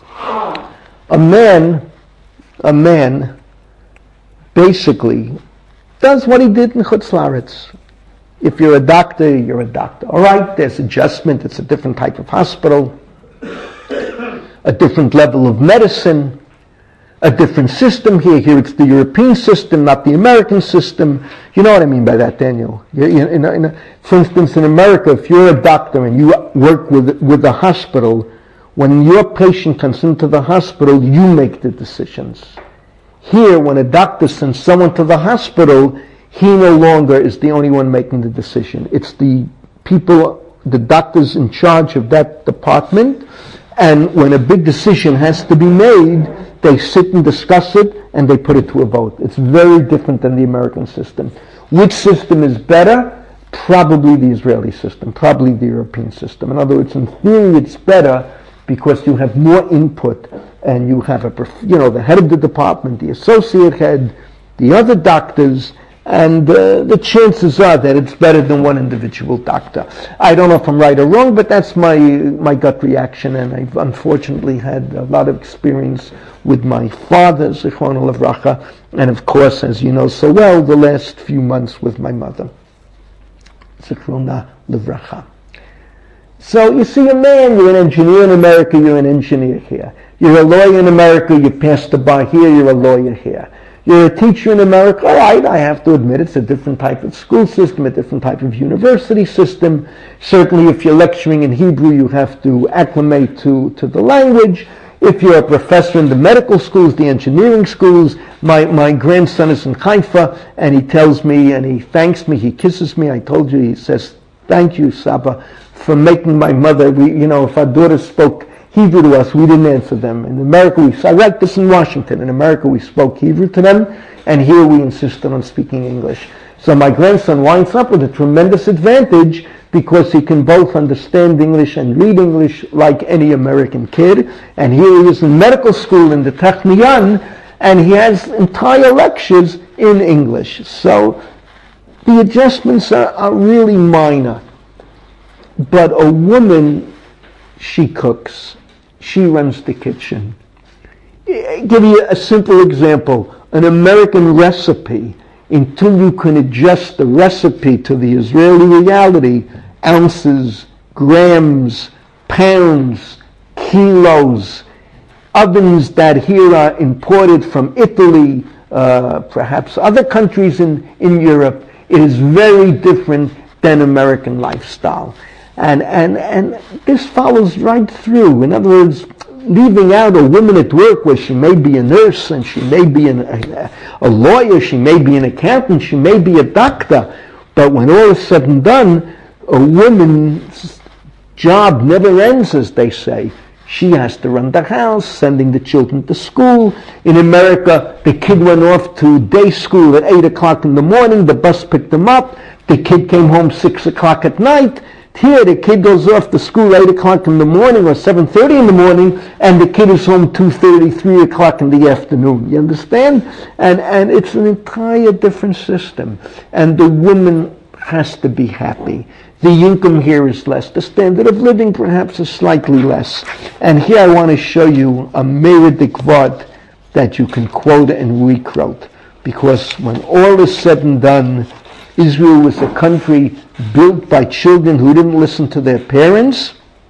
A man basically does what he did in Chutz La'aretz. If you're a doctor, you're a doctor. All right, there's adjustment. It's a different type of hospital, a different level of medicine, a different system here. Here it's the European system, not the American system. You know what I mean by that, Daniel? For instance, in America, if you're a doctor and you work with the hospital, when your patient comes into the hospital, you make the decisions. Here, when a doctor sends someone to the hospital, he no longer is the only one making the decision. It's the people, the doctors in charge of that department, and when a big decision has to be made, they sit and discuss it, and they put it to a vote. It's very different than the American system. Which system is better? Probably the Israeli system, probably the European system. In other words, in theory, it's better because you have more input, and you have the head of the department, the associate head, the other doctors, and the chances are that it's better than one individual doctor. I don't know if I'm right or wrong, but that's my gut reaction, and I've unfortunately had a lot of experience with my father, Zichrono Livracha, and of course, as you know so well, the last few months with my mother, Zichrono Livracha. So you see, a man, you're an engineer in America, you're an engineer here. You're a lawyer in America, you passed the bar here, you're a lawyer here. You're a teacher in America, all right, I have to admit it's a different type of school system, a different type of university system. Certainly if you're lecturing in Hebrew, you have to acclimate to the language. If you're a professor in the medical schools, the engineering schools, my grandson is in Haifa, and he tells me, and he thanks me, he kisses me, I told you, he says, thank you, Saba, for making my mother, if our daughters spoke Hebrew to us, we didn't answer them. In America, I write this in Washington. In America, we spoke Hebrew to them, and here we insisted on speaking English. So my grandson winds up with a tremendous advantage because he can both understand English and read English like any American kid. And here he is in medical school in the Technion, and he has entire lectures in English. So the adjustments are really minor. But a woman, she cooks. She runs the kitchen. I'll give you a simple example. An American recipe, until you can adjust the recipe to the Israeli reality, ounces, grams, pounds, kilos, ovens that here are imported from Italy, perhaps other countries in Europe, it is very different than American lifestyle. And this follows right through. In other words, leaving out a woman at work where she may be a nurse and she may be a lawyer, she may be an accountant, she may be a doctor, but when all is said and done, a woman's job never ends, as they say. She has to run the house, sending the children to school. In America, the kid went off to day school at 8 o'clock in the morning, the bus picked him up, the kid came home 6 o'clock at night. Here, the kid goes off to school 8 o'clock in the morning or 7:30 in the morning, and the kid is home 2:30, 3 o'clock in the afternoon. You understand? And it's an entire different system. And the woman has to be happy. The income here is less. The standard of living perhaps is slightly less. And here I want to show you a Meirdik Vod that you can quote and requote. Because when all is said and done, Israel was a country built by children who didn't listen to their parents,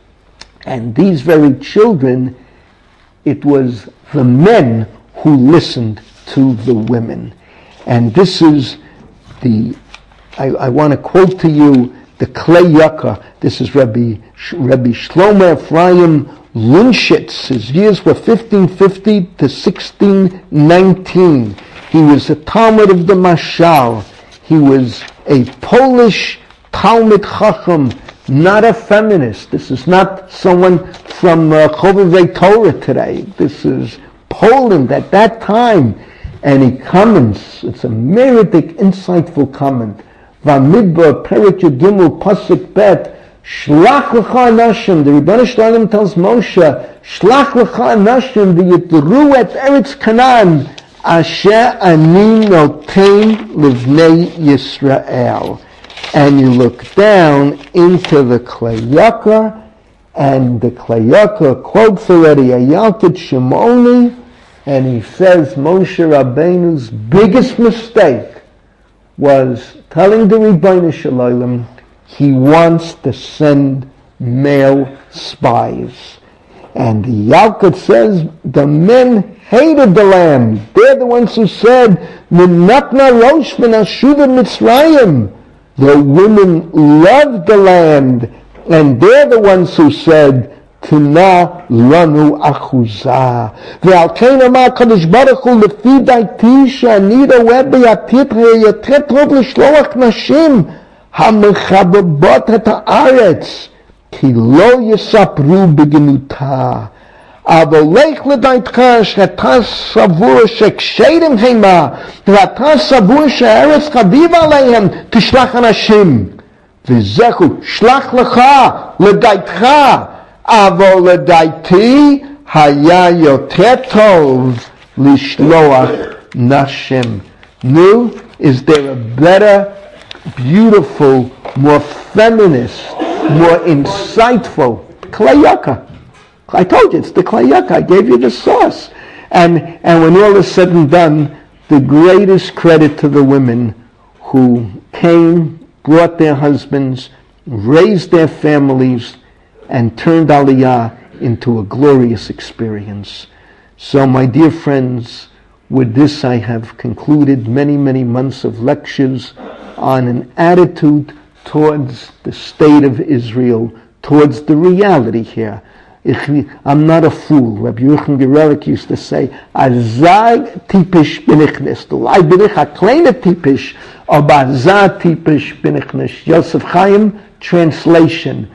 and these very children, it was the men who listened to the women. And this is I want to quote to you the Klei Yakar. This is Rabbi Shlomo Ephraim Lundschitz, his years were 1550 to 1619. He was a Talmud of the Mashal. He was a Polish Talmud Chacham, not a feminist. This is not someone from Chovevei Torah today. This is Poland at that time. And he comments, it's a meritic, insightful comment. Vamidbar, Perek Yudimul, Pasuk Bet, Shlach Lecha Anashim, the Rebbeinu Shalom tells Moshe, Shlach Lecha Anashim, v'yitru et Eretz Canaan, Asher Ani Noten Livnei Yisrael. And you look down into the Kleyaka, and the Kleyaka quotes already a Yalkut Shimoni, and he says Moshe Rabbeinu's biggest mistake was telling the Rebbeinu Shalom he wants to send male spies. And the Yalkut says the men hated the land. They're the ones who said, Minatna Rosh V'nashuva Mitzrayim. The women loved the land, and they're the ones who said, Tina lanu achuzah. Ve'al kein amar Kadosh Baruch Hu lefi daiti she'ani roeh be'atit yoter tov l'shloach nashim hamechababot et haaretz ki lo yisapru begenuta. אבל לך לדעתך שאתה סבור שכשרים המה ואתה סבור שהארץ חביב עליהם תשלח אנשים וזהו שלח לך לדעתך אבל לדעתי היה יותר טוב לשלוח נשים. No, is there a better, beautiful, more feminist, more insightful Kleyaka? I told you, it's the Kleyaka. I gave you the source. And when all is said and done, the greatest credit to the women who came, brought their husbands, raised their families, and turned Aliyah into a glorious experience. So, my dear friends, with this I have concluded many, many months of lectures on an attitude towards the state of Israel, towards the reality here. I'm not a fool. Rabbi Yochanan Gerelik used to say, Azag tipish bin ich nicht. I bin ich a kleine tipish, aber azag tipish bin ich nicht. Yosef Chaim, translation.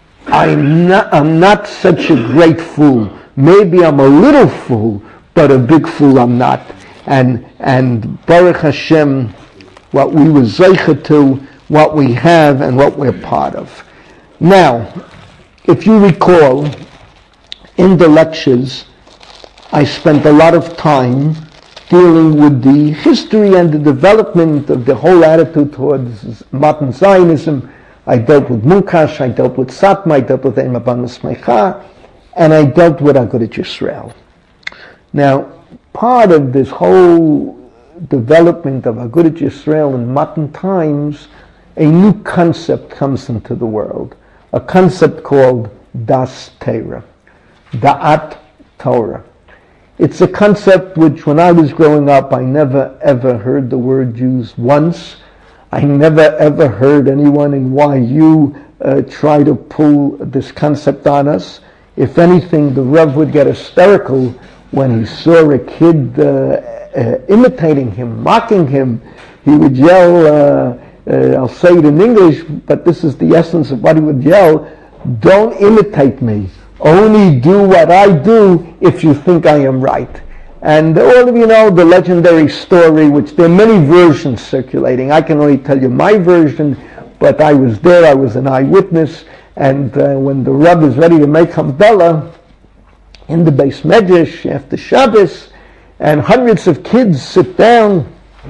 I'm not such a great fool. Maybe I'm a little fool, but a big fool I'm not. And Baruch Hashem, what we were zeicha to, what we have, and what we're part of. Now, if you recall, in the lectures, I spent a lot of time dealing with the history and the development of the whole attitude towards modern Zionism. I dealt with Munkash, I dealt with Satma, I dealt with Eim Aban Smecha, and I dealt with Agudat Yisrael. Now, part of this whole development of Agudat Yisrael in modern times, a new concept comes into the world, a concept called Das Torah. Da'at Torah. It's a concept which when I was growing up I never ever heard the word used once. I never ever heard anyone in YU try to pull this concept on us. If anything, the Rev would get hysterical when he saw a kid imitating him, mocking him. He would yell, I'll say it in English, but this is the essence of what he would yell, don't imitate me. Only do what I do if you think I am right. And all of you know the legendary story, which there are many versions circulating. I can only tell you my version, but I was there, I was an eyewitness, and when the Rav is ready to make Havdalah in the Beis Medrash after Shabbos, and hundreds of kids sit down,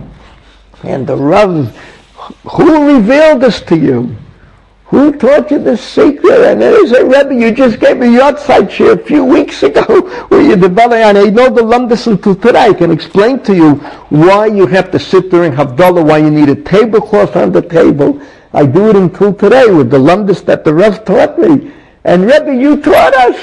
and the Rav, who revealed this to you? Who taught you this secret? And there is a Rebbe, you just gave me your side share a few weeks ago where you developed, and I know the Lumdus until today. I can explain to you why you have to sit during Havdalah, why you need a tablecloth on the table. I do it until today with the Lumdus that the Rev taught me. And Rebbe, you taught us.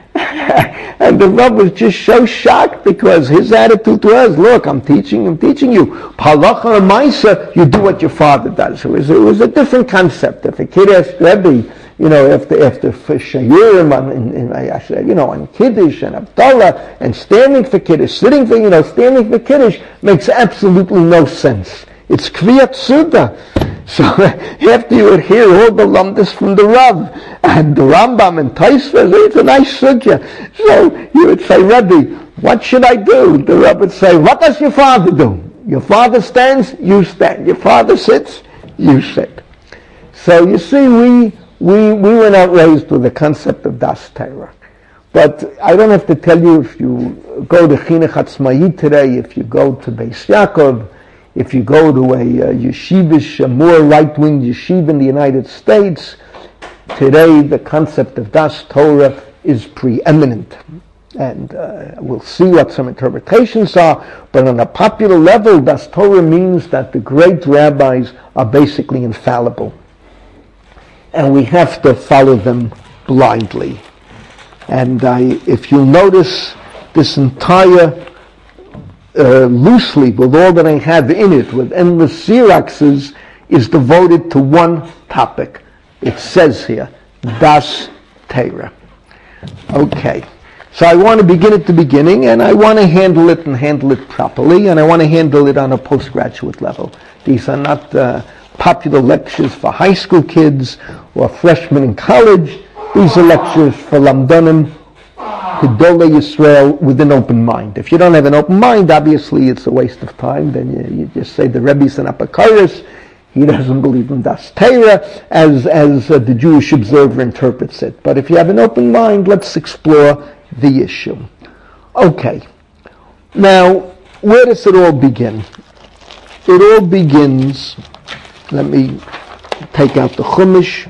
And the Rav was just so shocked because his attitude was, look, I'm teaching you. Halacha or Maisa, you do what your father does. It was a different concept. If a kid asked Rebbe, after Shayurim, on Kiddush and Abdullah, and standing for Kiddush, standing for Kiddush makes absolutely no sense. It's Kriyat Suda. So after you would hear all the lumdis from the Rav and the Rambam and Taisva, it's a nice sugya. So you would say, Rebbe, what should I do? The Rav would say, what does your father do? Your father stands, you stand. Your father sits, you sit. So you see, we were not raised with the concept of Das Torah. But I don't have to tell you, if you go to Chinuch Atzmayi today, if you go to Beis Yaakov, if you go to a yeshivish, a more right-wing yeshiva in the United States, today the concept of Das Torah is preeminent. And we'll see what some interpretations are, but on a popular level, Das Torah means that the great rabbis are basically infallible. And we have to follow them blindly. And if you'll notice, this entire loosely, with all that I have in it, with endless Xeroxes, is devoted to one topic. It says here, Das Torah. Okay. So I want to begin at the beginning, and I want to handle it properly, and I want to handle it on a postgraduate level. These are not popular lectures for high school kids or freshmen in college. These are lectures for Lamdanim, Gedolei Yisrael, with an open mind. If you don't have an open mind, obviously it's a waste of time. Then you just say the Rebbe's an Apokayos. He doesn't believe in Das Torah as the Jewish observer interprets it. But if you have an open mind, let's explore the issue. Okay. Now, where does it all begin? It all begins, let me take out the Chumash.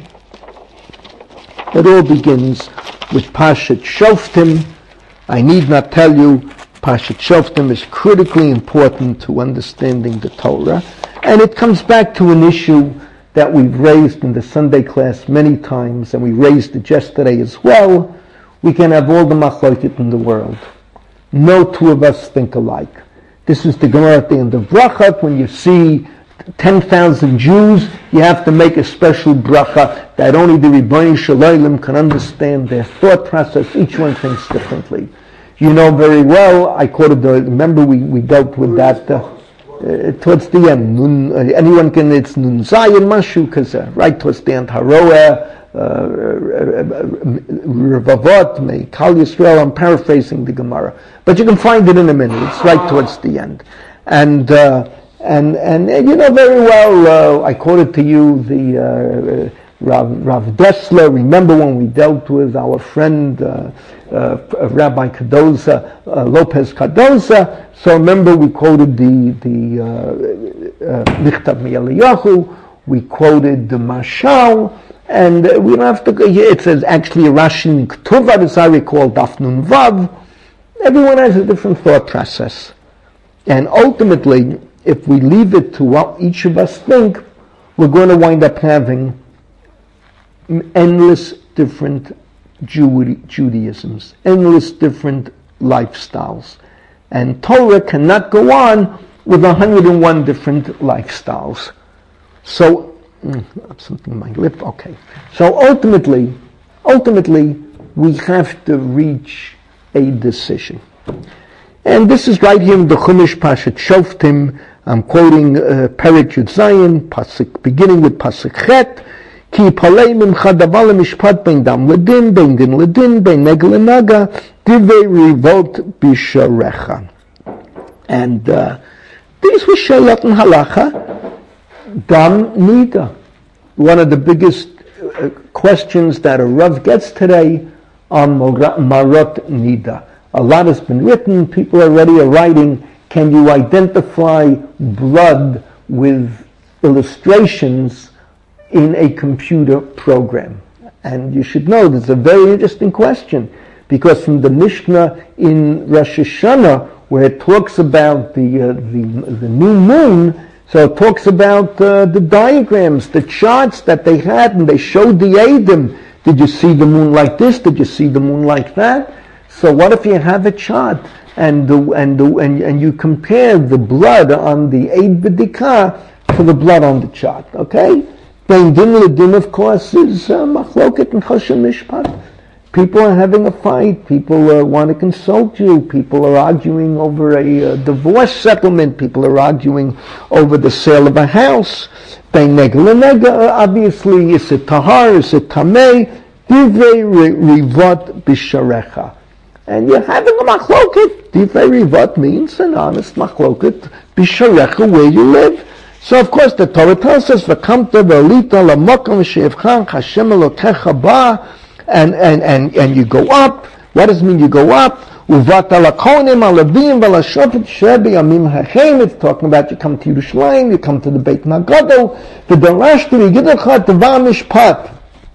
It all begins with Parshat Shoftim. I need not tell you, Parshat Shoftim is critically important to understanding the Torah. And it comes back to an issue that we've raised in the Sunday class many times, and we raised it yesterday as well. We can have all the machlokes in the world. No two of us think alike. This is the Gemara at the end of Bracha. When you see 10,000 Jews, you have to make a special bracha that only the Rebbeinu Shalom can understand their thought process. Each one thinks differently. You know very well, I quoted remember we dealt with that towards the end. Anyone can, it's Nun Zayin Mashu, because right towards the end, Haroeh, Revavot, May Kal Yisrael, I'm paraphrasing the Gemara. But you can find it in a minute, it's right towards the end. And you know very well, I quoted to you the Rav Dessler. Remember when we dealt with our friend Rabbi Cardoza, Lopez Cardoza? So remember we quoted the Michtav Mi'Eliyahu, we quoted the Mashal, and we don't have to. It says actually a Rashi in Ketuvah, as I recall, Daf Nun Vav. Everyone has a different thought process, and ultimately, if we leave it to what each of us think, we're going to wind up having endless different Judaisms, endless different lifestyles. And Torah cannot go on with 101 different lifestyles. So, something in my lip, okay. So ultimately, we have to reach a decision. And this is right here in the Chumash Parshat Shoftim. I'm quoting Perek Yud Zayin, pasuk beginning with pasuk Chet. Ki palei mimcha davar lemishpat bein dam ledin, bein din ledin, bein negel lenaga, divei revolt bisharecha. And these were shayot and halacha, dam nida. One of the biggest questions that a Rav gets today on marot nida. A lot has been written, people already are writing, can you identify blood with illustrations in a computer program? And you should know this is a very interesting question, because from the Mishnah in Rosh Hashanah, where it talks about the new moon, so it talks about the diagrams, the charts that they had, and they showed the Eidim. Did you see the moon like this? Did you see the moon like that? So what if you have a chart and you compare the blood on the Eid B'dikah to the blood on the chart? Okay, Bein din ledin, of course, is machloket and choshen mishpat. People are having a fight. People want to consult you. People are arguing over a divorce settlement. People are arguing over the sale of a house. Bein nega lenega, obviously, is it tahar, is it tamei? Divrei rivot bisharecha. And you're having a machloket. Divrei rivot means an honest machloket bisharecha, where you live. So of course the Torah tells us, "V'kamta v'alita lamakam she'evchan Hashem Elokecha ba," and you go up. What does it mean you go up? Uvata lakonim alavim v'lashofet shebi amim hachem. It's talking about you come to Yerushalayim, you come to the Beit Nagadol, v'darashtu v'yigidlecha teva mishpat.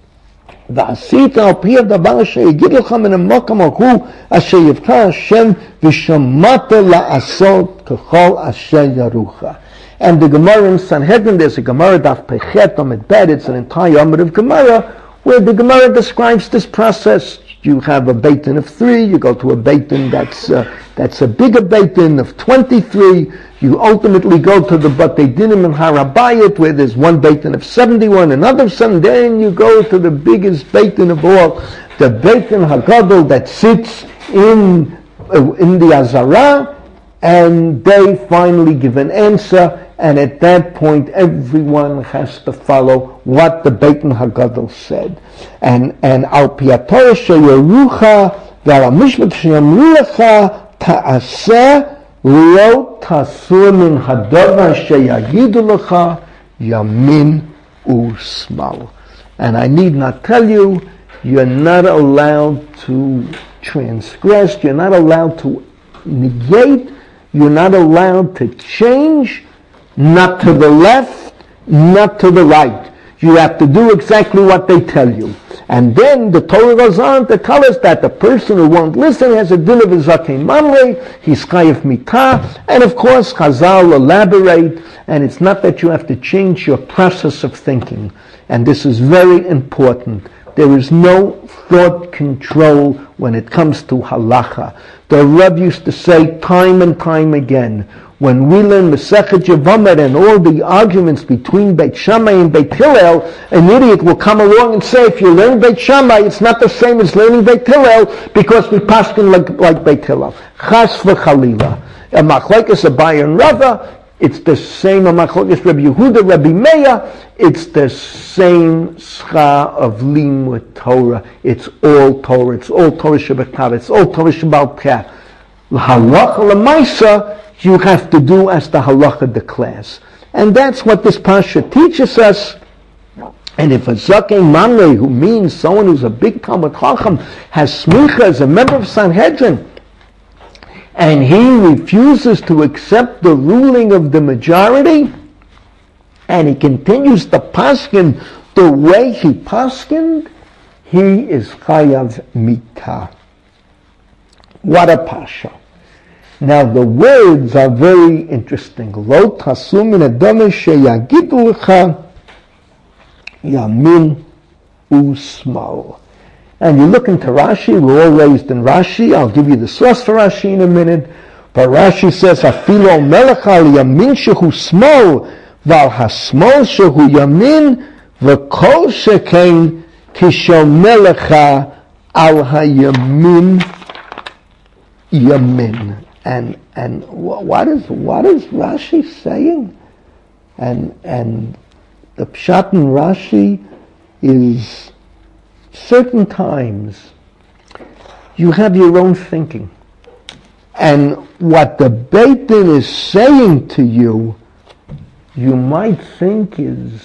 ועשית על פי הדבר אשר יגיד לך מן המקום ההוא אשר יבחר השם ושמעת לעשות ככל אשר ירוך. And the Gemara in Sanhedrin, there's a Gemara Daf Pechet Amud Bet, it's an entire Amud of Gemara, where the Gemara describes this process. You have a Beit Din of 3, you go to a Beit Din that's a bigger Beit Din of 23, you ultimately go to the Batei Dinim in Harabayit, where there's one Beit Din of 71, another 7, then you go to the biggest Beit Din of all, the Beit Din Hagadol that sits in the Azara, and they finally give an answer, and at that point everyone has to follow what the Beit Din Hagadol said. And al pi haTorah sheyarucha ve'al hamishpat sheyamru lecha ta'aseh lo tasur min hadavar sheyagidu lecha yamin u'smal. And I need not tell you, you're not allowed to transgress, you're not allowed to negate, you're not allowed to change, not to the left, not to the right. You have to do exactly what they tell you. And then the Torah goes on to tell us that the person who won't listen has a din of Zakei Mamre, he's Chayef Mitah, and of course Chazal elaborate, and it's not that you have to change your process of thinking. And this is very important. There is no thought control when it comes to halacha. The Rebbe used to say time and time again, when we learn Masechet Yevamot and all the arguments between Beit Shammai and Beit Hillel, an idiot will come along and say, if you learn Beit Shammai, it's not the same as learning Beit Hillel, because we paskin like Beit Hillel. Chas v'chalila. A machlokes Abaye and Rava, it's the same a machlokes Rabbi Yehuda, Rabbi Meir, it's the same schar of limud Torah. It's all Torah. It's all Torah Shebektav. It's all Torah Shebal Peh. L'halacha l'maisa, you have to do as the halacha declares. And that's what this Pasha teaches us. And if a Zakei Mamre, who means someone who's a big Talmud Chacham, has smicha as a member of Sanhedrin, and he refuses to accept the ruling of the majority, and he continues to paskin the way he paskined, he is chayav mitah. What a pasha. Now the words are very interesting. Lo tasum min adame sheyagidu lecha yamin u'smal. And you look into Rashi, we're all raised in Rashi, I'll give you the source for Rashi in a minute, but Rashi says, Afilo melech al yamin shehu smal, val hasmal shehu yamin, v'kol sheken kishel melecha al hayamin yamin. And what is Rashi saying? And the pshat in Rashi is certain times you have your own thinking, and what the Beit Din is saying to you, you might think is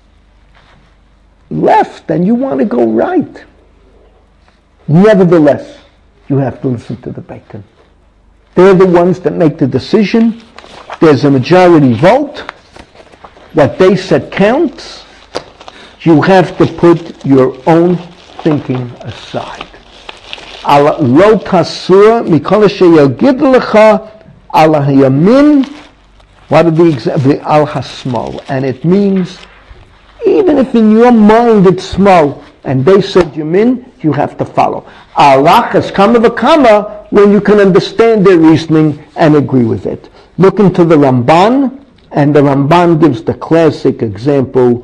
left, and you want to go right. Nevertheless, you have to listen to the Beit Din. They're the ones that make the decision. There's a majority vote. What they said counts. You have to put your own thinking aside. Lo tasur mikol sheyagid lecha al hayamin. What are the examples? Al hasmal, and it means even if in your mind it's small, and they said yamin, you have to follow. Allah has come of a comma when you can understand their reasoning and agree with it. Look into the Ramban, and the Ramban gives the classic example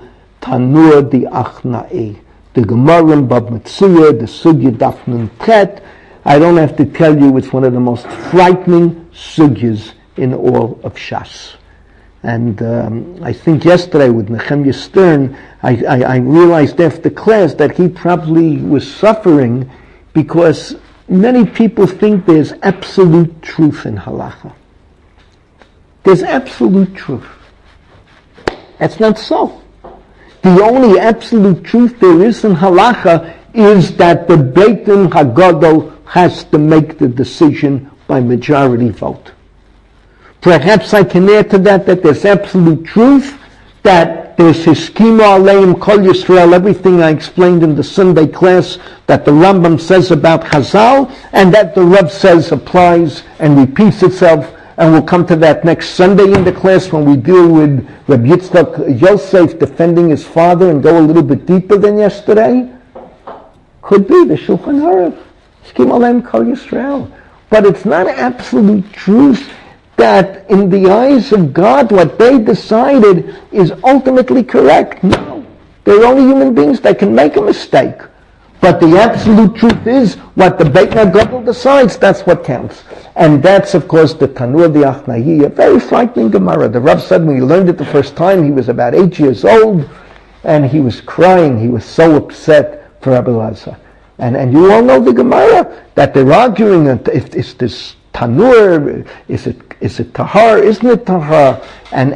Tanur di Achnai. The Gemara in Bab Metzia, the Sugya Daf Nun Tet. I don't have to tell you, it's one of the most frightening sugyas in all of Shas. And I think yesterday with Nehemiah Stern, I realized after class that he probably was suffering because many people think there's absolute truth in halacha. There's absolute truth. That's not so. The only absolute truth there is in halacha is that the Beit Din Hagadol has to make the decision by majority vote. Perhaps I can add to that there's absolute truth, that there's Hiskima Aleim Kol Yisrael, everything I explained in the Sunday class, that the Rambam says about Chazal, and that the Rav says applies and repeats itself, and we'll come to that next Sunday in the class when we deal with Rabbi Yitzchak Yosef defending his father and go a little bit deeper than yesterday. Could be the Shulchan Aruch, Hiskima Aleim Kol Yisrael. But it's not absolute truth that in the eyes of God what they decided is ultimately correct. No. They're only human beings. They can make a mistake. But the absolute truth is what the Beit Hagadol decides, that's what counts. And that's, of course, the Tanur di Achnai, a very frightening Gemara. The Rav said when he learned it the first time, he was about 8 years old, and he was crying. He was so upset for Rabbi Lazar. And you all know the Gemara, that they're arguing if this Tanur, is it tahar? Isn't it tahar? And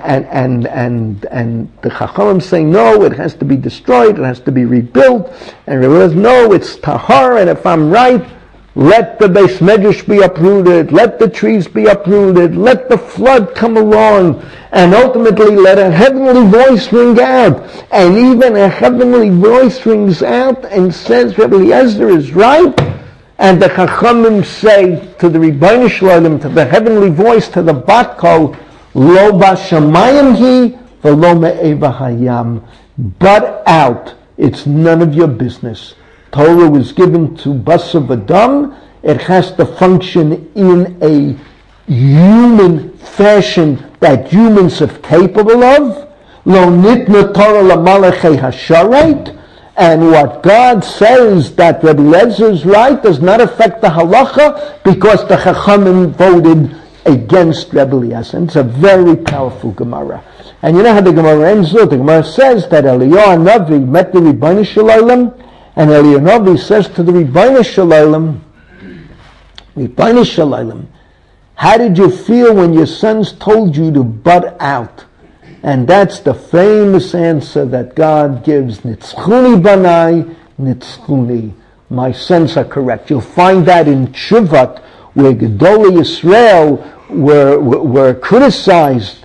the Chachamim saying no, it has to be destroyed, it has to be rebuilt. And Rebbe says no, it's tahar. And if I'm right, let the Beis Medrash be uprooted, let the trees be uprooted, let the flood come along, and ultimately let a heavenly voice ring out. And even a heavenly voice rings out and says Rebbe Eliezer is right. And the Chachamim say to the Ribbono Shel Olam, to the heavenly voice, to the Bat Kol, Lo b'shamayim hi, v'lo me'eva hayam. But out. It's none of your business. Torah was given to Basar V'Dam. It has to function in a human fashion that humans are capable of. Lo nitna Torah l'malachei hasharet. And what God says that Rebbe Eliezer is right does not affect the halacha because the Chachamim voted against Rebbe Eliezer. And it's a very powerful Gemara. And you know how the Gemara ends with? The Gemara says that Eliyahu Navi met the Ribbono Shel Olam, and Eliyahu Navi says to the Ribbono Shel Olam, Ribbono Shel Olam, how did you feel when your sons told you to butt out? And that's the famous answer that God gives. Nitzchuni banai, nitzchuni. My sons are correct. You'll find that in Tshuvat, where Gedolei Yisrael were criticized,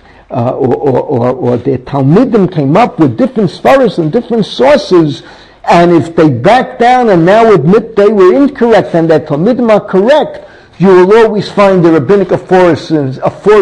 or their Talmidim came up with different stories and different sources, and if they back down and now admit they were incorrect and that Talmidim are correct, you will always find the rabbinic aphorism,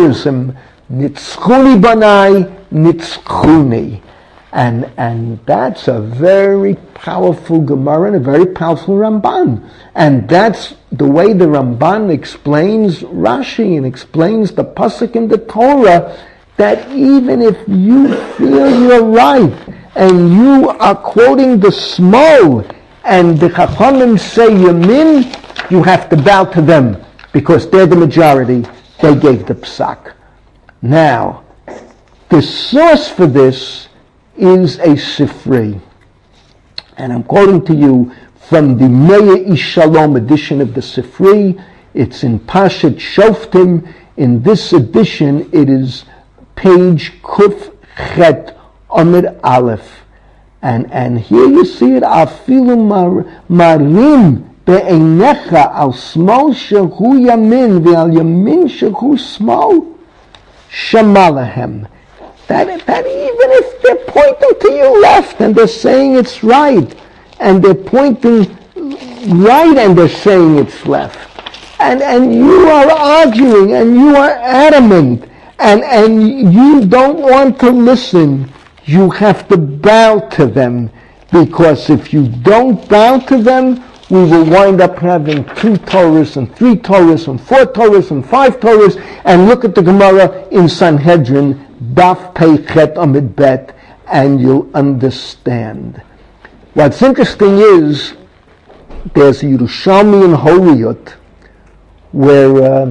Nitzchuni banai, nitzchuni. And that's a very powerful Gemara and a very powerful Ramban. And that's the way the Ramban explains Rashi and explains the pasuk in the Torah, that even if you feel you're right and you are quoting the Smol and the Chachamim say Yamin, you have to bow to them because they're the majority. They gave the psak. Now, the source for this is a Sifri. And I'm quoting to you from the Meir Ish Shalom edition of the Sifri. It's in Pashat Shoftim. In this edition, it is page Kuf Chet Amid Aleph. And here you see it, Afilu Marim Be'einecha al Smol Shehu Yamin Ve'al Yamin Shehu Smol Shamalahem. That even if they're pointing to your left and they're saying it's right, and they're pointing right and they're saying it's left, and you are arguing and you are adamant and you don't want to listen, you have to bow to them, because if you don't bow to them, we will wind up having 2 Torahs and 3 Torahs and 4 Torahs and 5 Torahs. And look at the Gemara in Sanhedrin, Daf Pei Chet Amid Bet, and you'll understand. What's interesting is there's a Yerushalmi in Horiyot where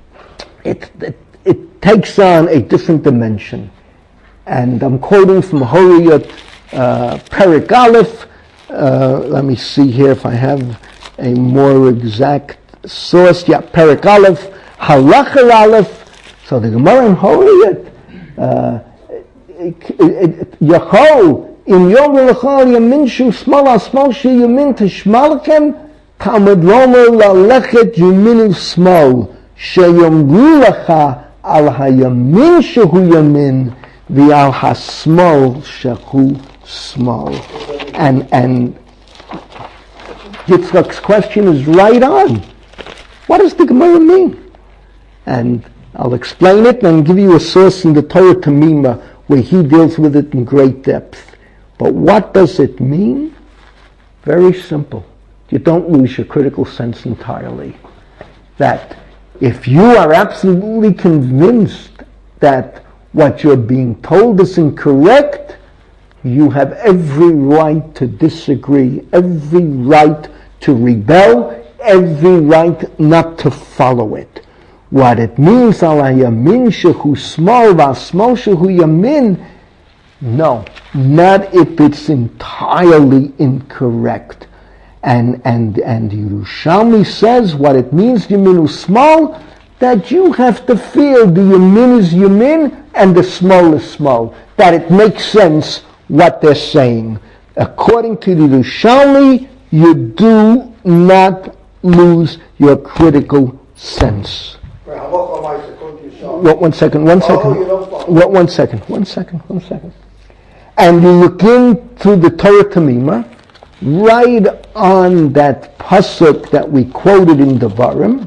it takes on a different dimension. And I'm quoting from Horiyot, Perek Aleph. Let me see here if I have a more exact source. Yeah, Perek Aleph, Halacha Aleph. So the Gemara in Horiyot, Yachol, in Yom L'chol Yamin Shu Smol Asmol Shu Yamin Tishmalchem Talmud Lomer Lalechet Yaminu Smol Sheyomru Lacha Al HaYamin Shehu Yamin V'Al HaSmol Shehu Smol. And Yitzchak's question is right on. What does the Gemara mean? And I'll explain it and give you a source in the Torah Tamima where he deals with it in great depth. But what does it mean? Very simple. You don't lose your critical sense entirely. That if you are absolutely convinced that what you're being told is incorrect, you have every right to disagree, every right to rebel, every right not to follow it. What it means, al hayamin shehu smol v'asmol shehu yamin, no, not if it's entirely incorrect. And Yerushalmi says what it means, Yamin Usmal, that you have to feel the Yamin is Yamin and the Smol is Smol. That it makes sense what they're saying. According to the Yerushalmi, you do not lose your critical sense. One second. And you look into the Torah Tamima, right on that pasuk that we quoted in Devarim,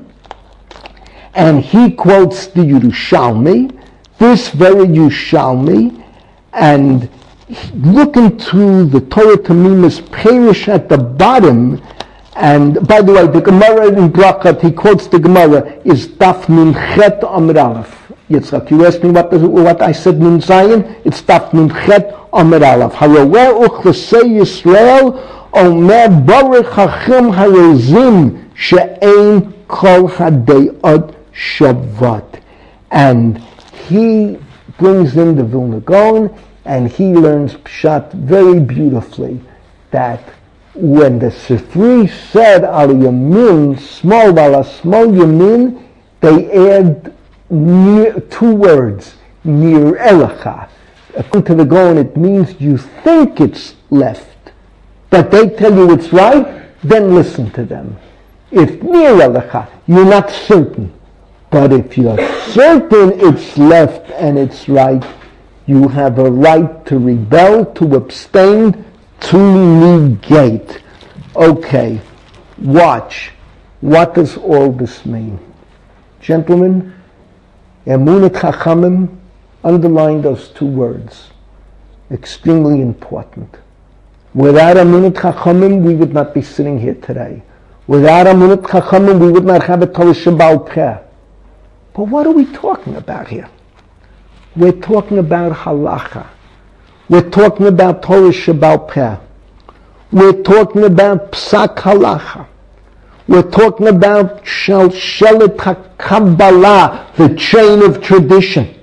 and he quotes the Yerushalmi, this very Yerushalmi, and look into the Torah Tamima's parish at the bottom. And by the way, the Gemara in Brachat, he quotes the Gemara, is Daf Nun Chet Amud Aleph. Yitzchak, you asked me what I said Nun Zayin? It's Daf Nun Chet Amud Aleph. Haroweh uchlasei Yisrael omer Baruch Hachim Harozim she'ein kol hadeiot shavat. And he brings in the Vilna Gaon, and he learns Pshat very beautifully, that when the Sifri said al yamin small vala small yamin, they add two words, nir elacha. According to the Gaon, it means you think it's left, but they tell you it's right, then listen to them. If nir elacha, you're not certain, but if you're certain it's left and it's right, you have a right to rebel, to abstain, to negate. Okay, watch. What does all this mean? Gentlemen, Emunat Chachamim, underline those two words. Extremely important. Without Emunat Chachamim, we would not be sitting here today. Without Emunat Chachamim, we would not have a Torah Shebaal Peh. But what are we talking about here? We're talking about halacha. We're talking about Torah Shebaal Peh. We're talking about psak halacha. We're talking about shalshelet HaKabbalah, the chain of tradition.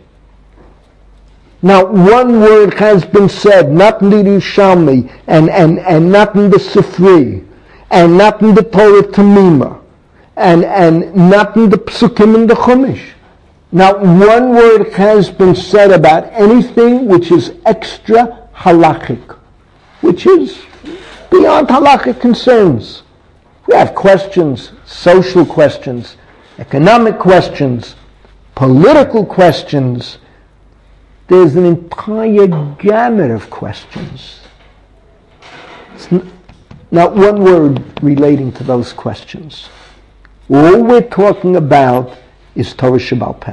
Now, one word has been said, not in the Yerushalmi, and not in the Sifri, and not in the Torah Tamima, and not in the Psukim in the Chumash. Not one word has been said about anything which is extra halachic, which is beyond halachic concerns. We have questions, social questions, economic questions, political questions. There's an entire gamut of questions. It's not one word relating to those questions. All we're talking about is Torah Shebaal Peh.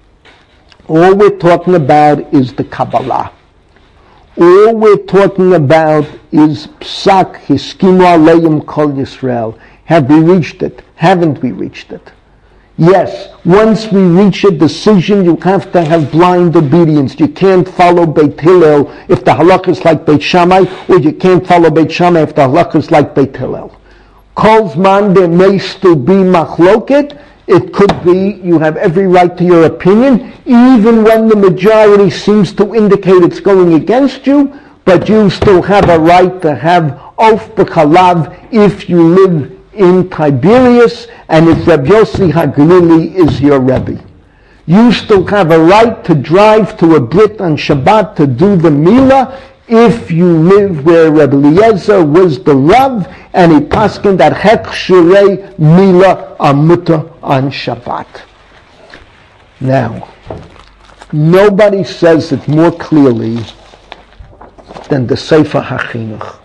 All we're talking about is the Kabbalah. All we're talking about is Psak, Hiskimu Aleim Kol Yisrael. Have we reached it? Haven't we reached it? Yes, once we reach a decision, you have to have blind obedience. You can't follow Beit Hillel if the halakha is like Beit Shammai, or you can't follow Beit Shammai if the halakha is like Beit Hillel. Kol zman there may still be machloket. It could be you have every right to your opinion, even when the majority seems to indicate it's going against you, but you still have a right to have Of B'Chalav if you live in Tiberias, and if Reb Yossi HaGlili is your Rebbe. You still have a right to drive to a Brit on Shabbat to do the Milah if you live where Reb Eliezer was the Rav, and he paskened that Hechsherei Milah are mutter on Shabbat. Now, nobody says it more clearly than the Sefer HaChinuch.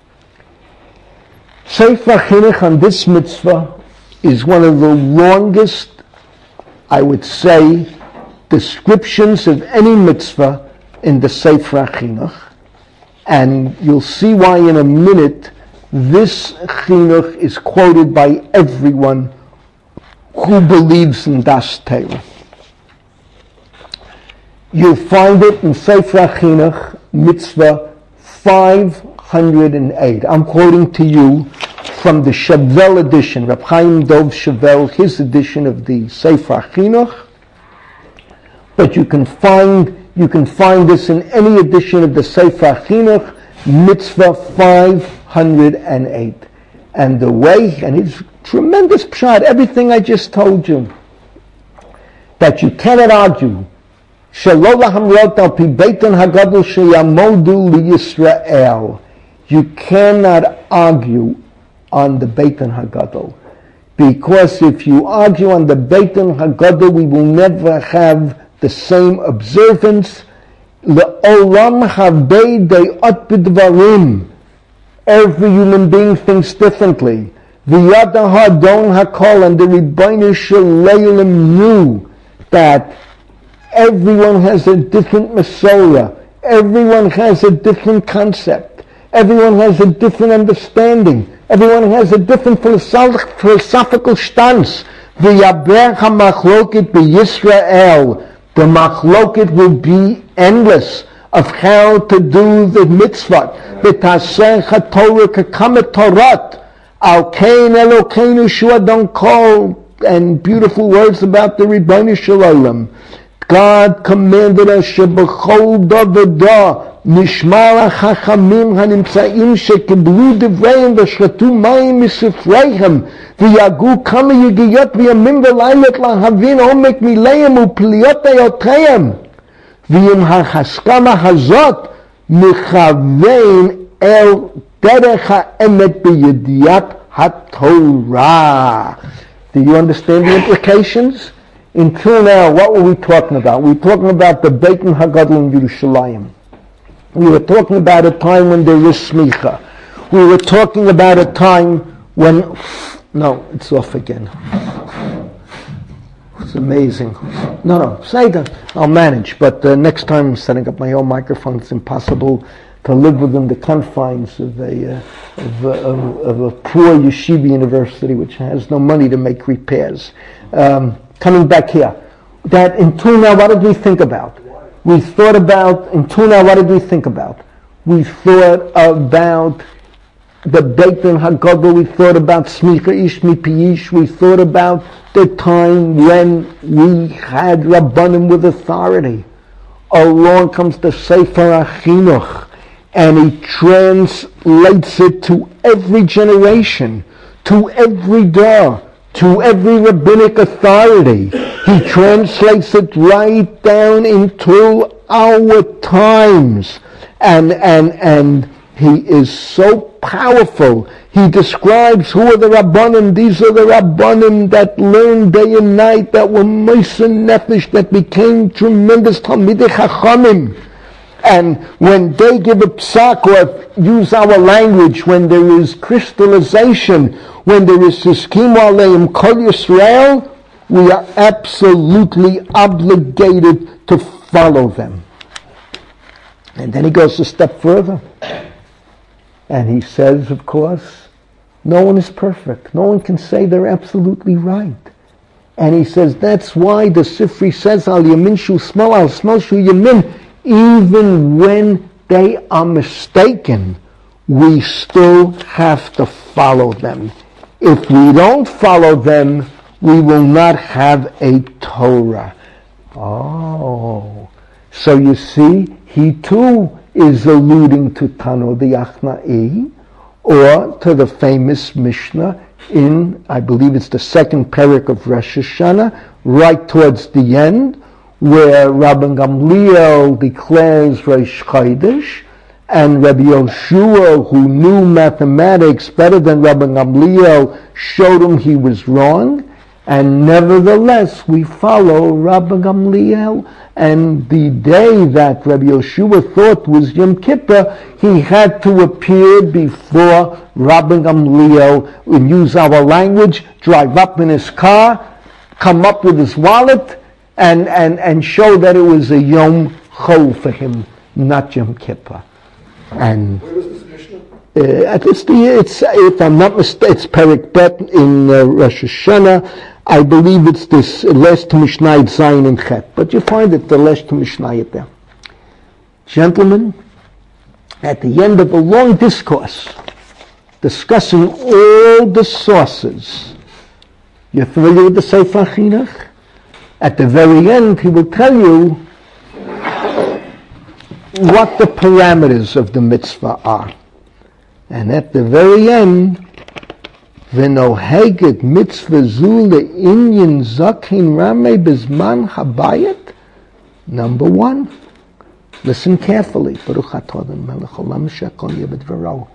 Sefer HaChinuch on this mitzvah is one of the longest, I would say, descriptions of any mitzvah in the Sefer HaChinuch. And you'll see why in a minute. This chinuch is quoted by everyone who believes in Das Torah. You'll find it in Sefer HaChinuch, mitzvah 508. I'm quoting to you from the Shavel edition, Reb Chaim Dov Shavel, his edition of the Sefer HaChinuch. But you can find this in any edition of the Sefer HaChinuch, mitzvah 508. And the way, and it's tremendous pshat, everything I just told you, that you cannot argue. You cannot argue on the Beitan Hagadol. Because if you argue on the Beitan Hagadol, we will never have the same observance. Le'olam habei de'ot b'dvarim. Every human being thinks differently. V'yada ha'adon ha'kol, and the Ribbono Shel Olam knew that everyone has a different Masorah. Everyone has a different concept. Everyone has a different understanding. Everyone has a different philosophical stance. V'yaber ha'machloket b'Yisrael. The machloket will be endless of how to do the mitzvah. V'taseh ha'torah k'kamet torat. Al kein Elokeinu shu adon kol. And beautiful words about the Ribbono Shel Olam. God commanded us shebechol davadah nishma lachachamim hanimtzaim shekiblu divreim v'shchatu mayim misifreihem v'yagu kama yigiyot v'yamim v'laylet lahavin omek mileim u'pliot ayotreim v'yim hachaskama hazot nichavein el derech ha'emet b'yediyat haTorah. Do you understand the implications? Until now, what were we talking about? We were talking about the Beitan Hagadol in Yerushalayim. We were talking about a time when there was smicha. We were talking about a time when... No, it's off again. It's amazing. No, say that. I'll manage. But next time I'm setting up my own microphone. It's impossible to live within the confines of a poor yeshiva university which has no money to make repairs. Coming back here, that in Tuna, what did we think about? We thought about, in Tuna, what did we think about? We thought about the Beitan Hagadol, we thought about Smicha Ish Mipi Ish, we thought about the time when we had Rabbanim with authority. Along comes the Sefer HaChinuch, and he translates it to every generation, to every door, to every rabbinic authority. He translates it right down into our times. And he is so powerful. He describes who are the Rabbanim. These are the Rabbanim that learned day and night, that were Moshe Nefesh, that became tremendous Talmidei Chachamim. And when they give a psak, or use our language, when there is crystallization, when there is Hiskimu Aleim Kol Yisrael, we are absolutely obligated to follow them. And then he goes a step further. And he says, of course, no one is perfect. No one can say they're absolutely right. And he says, that's why the Sifri says, Al Yamin Shu Small, Al Small Shu Yamin, even when they are mistaken, we still have to follow them. If we don't follow them, we will not have a Torah. Oh, so you see, he too is alluding to Tano the Achnai, or to the famous Mishnah in, I believe it's the second parak of Rosh Hashanah, right towards the end, where Rabbi Gamliel declares Rosh Chodesh, and Rabbi Yoshua, who knew mathematics better than Rabbi Gamliel, showed him he was wrong, and nevertheless we follow Rabbi Gamliel, and the day that Rabbi Yoshua thought was Yom Kippur, he had to appear before Rabbi Gamliel, and use our language, drive up in his car, come up with his wallet, and show that it was a Yom Chol for him, not Yom Kippur. And where was this Mishnah? It's if I'm not mistaken, it's Perek Bet in Rosh Hashanah. I believe it's this last Mishnayit Zayin and Chet, but you find it the last Mishnayit there. Gentlemen, at the end of a long discourse discussing all the sources, you're familiar with the Sefer Chinuch? At the very end, he will tell you what the parameters of the mitzvah are. And at the very end, v'noheget mitzvah zu le'inyan zaken ramei bezman habayit. Number one, listen carefully. Baruch atah Adonai melech haolam she'akol yeh b'dvaro.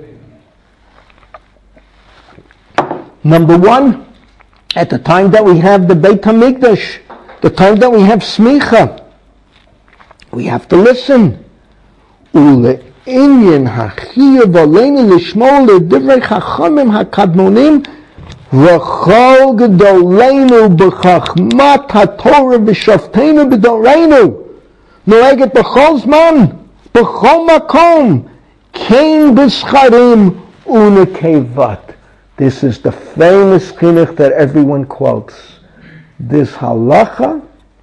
Number one, at the time that we have the Beit HaMikdash, the time that we have smicha, we have to listen. Ule'inyan hachiyuv aleinu lishmor le'divrei chachamim hakadmonim v'chol gedoleinu b'chachmat haTorah v'shavteinu b'doreinu noeget b'chol zman b'chol makom kein b'scharim u'nekevat. This is the famous chinuch that everyone quotes. This halacha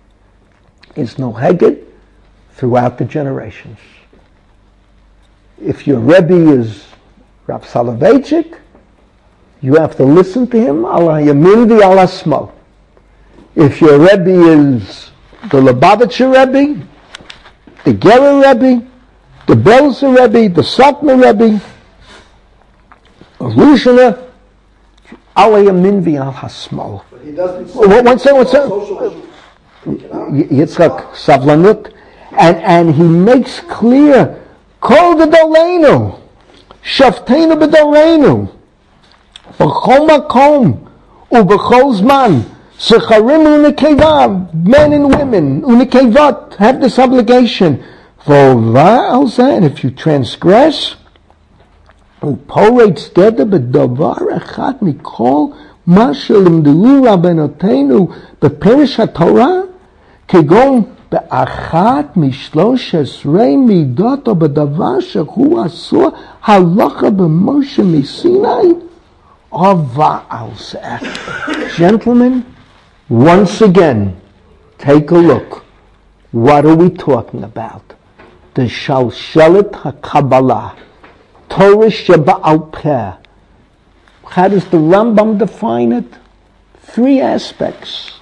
is noheget throughout the generations. If your Rebbe is Rav Soloveitchik, you have to listen to him ala yamin v'ala shmol. If your Rebbe is the Lubavitcher Rebbe, the Gerer Rebbe, the Belzer Rebbe, the Satmar Rebbe, the Rishona, ala yamin v'ala shmol. But he doesn't say One second. socialism. Yitzchak Savlanut, and he makes clear, Kol Gedoleinu, Shavteinu B'Doreinu, B'chol Makom, U'B'chol Zman, Secharim U'Nekevav, men and women, U'Nekevat, have this obligation. And if you transgress, U'Poretz Deda B'Davar Echad Mikol, Masha Limdu Rabbenotenu, B'Perish HaTorah, Kegon באחת משלוש עשרה מידות או בדבר שהוא אסור הלכה במשה מסיני אבל זה. Gentlemen, once again, take a look. What are we talking about? The Shalshelet HaKabbalah, Torah Sheba'al Peh. How does the Rambam define it? 3 aspects.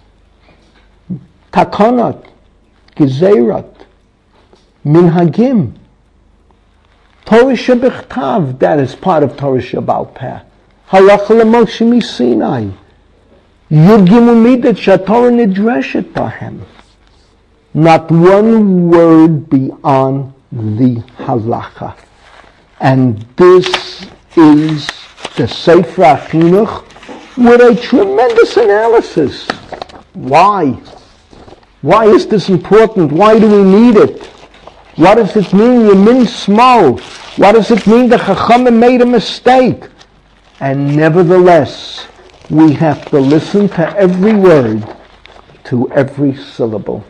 Takonot, Gezeirat, Minhagim, Torah Shebichtav, that is part of Torah Sheba'al Peh. Halacha L'Moshe Misinai, Yud Gimel Midat Shatorah Nidreshet Bahem. Not one word beyond the halacha. And this is the Sefer HaChinuch with a tremendous analysis. Why? Why is this important? Why do we need it? What does it mean, Yamin Small? What does it mean that Chachamim made a mistake? And nevertheless, we have to listen to every word, to every syllable.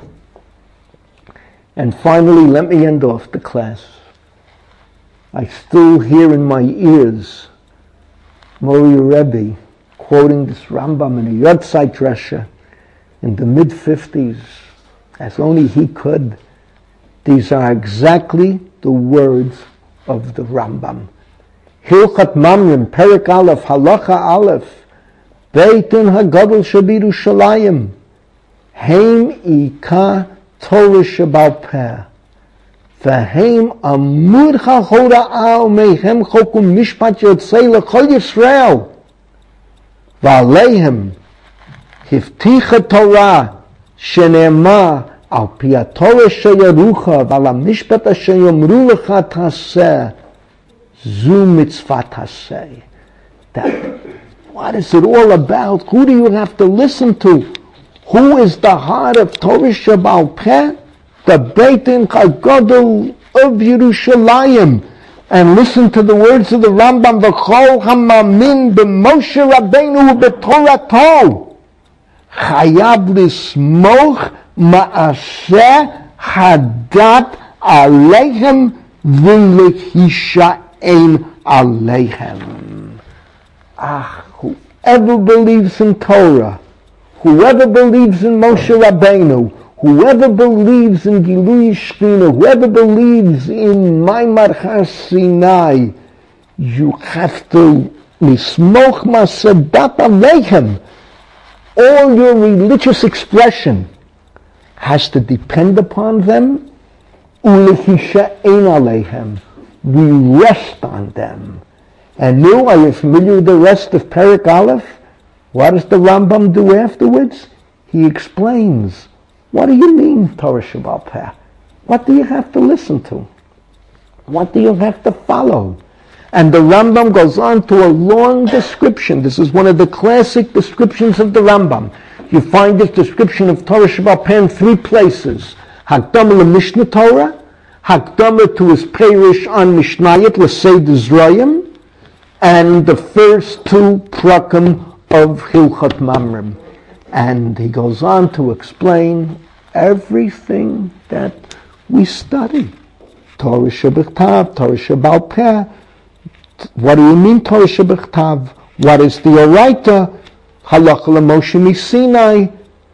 And finally, let me end off the class. I still hear in my ears Mori Rebbe quoting this Rambam in a Yotzai Dresha in the mid-50s, as only he could. These are exactly the words of the Rambam. Hilchat Mamrim, Perek Aleph, Halacha Aleph, Beitin HaGadol Shebirushalayim, Heim Ika Torah Shebal Peh, V'heim Amud HaHora'ah Mehem Chokum Mishpat Yotzei L'Chol Yisrael, V'alehem Hifticha Torah Shene'emah Al Pi HaTorah Sheyarucha V'al HaMishpat Asher Yomru Lecha Taseh Zu Mitzvah Taseh. That, what is it all about? Who do you have to listen to? Who is the heart of Torah Shebal Peh? The Beit Din HaGadol of Yerushalayim. And listen to the words of the Rambam, V'chol hamamin b'Moshe Rabbeinu u'b'Torato chayav lismoch ma'aseh hadat aleihem v'lehisha'en aleihem. Whoever believes in Torah, whoever believes in Moshe Rabbeinu, whoever believes in Gilui Shechina, whoever believes in Maimar Har Sinai, you have to mismoch masadat aleihem. All your religious expression has to depend upon them. Ulehisha'en aleihem. We rest on them. And now, are you familiar with the rest of Perek Aleph? What does the Rambam do afterwards? He explains, what do you mean, Torah Shebal Peh? What do you have to listen to? What do you have to follow? And the Rambam goes on to a long description. This is one of the classic descriptions of the Rambam. You find this description of Torah Shebal Peh in 3 places. Hakdama LeMishnah Torah, Hakdama to his Perish on Mishnayot L'Seid Zrayim, and the first 2 prakim of Hilchot Mamrim. And he goes on to explain everything that we study. Torah Shebechtav, Torah Shebal Peh. What do you mean Torah Shebechtav? What is the Oraita? Halacha LeMoshe MiSinai.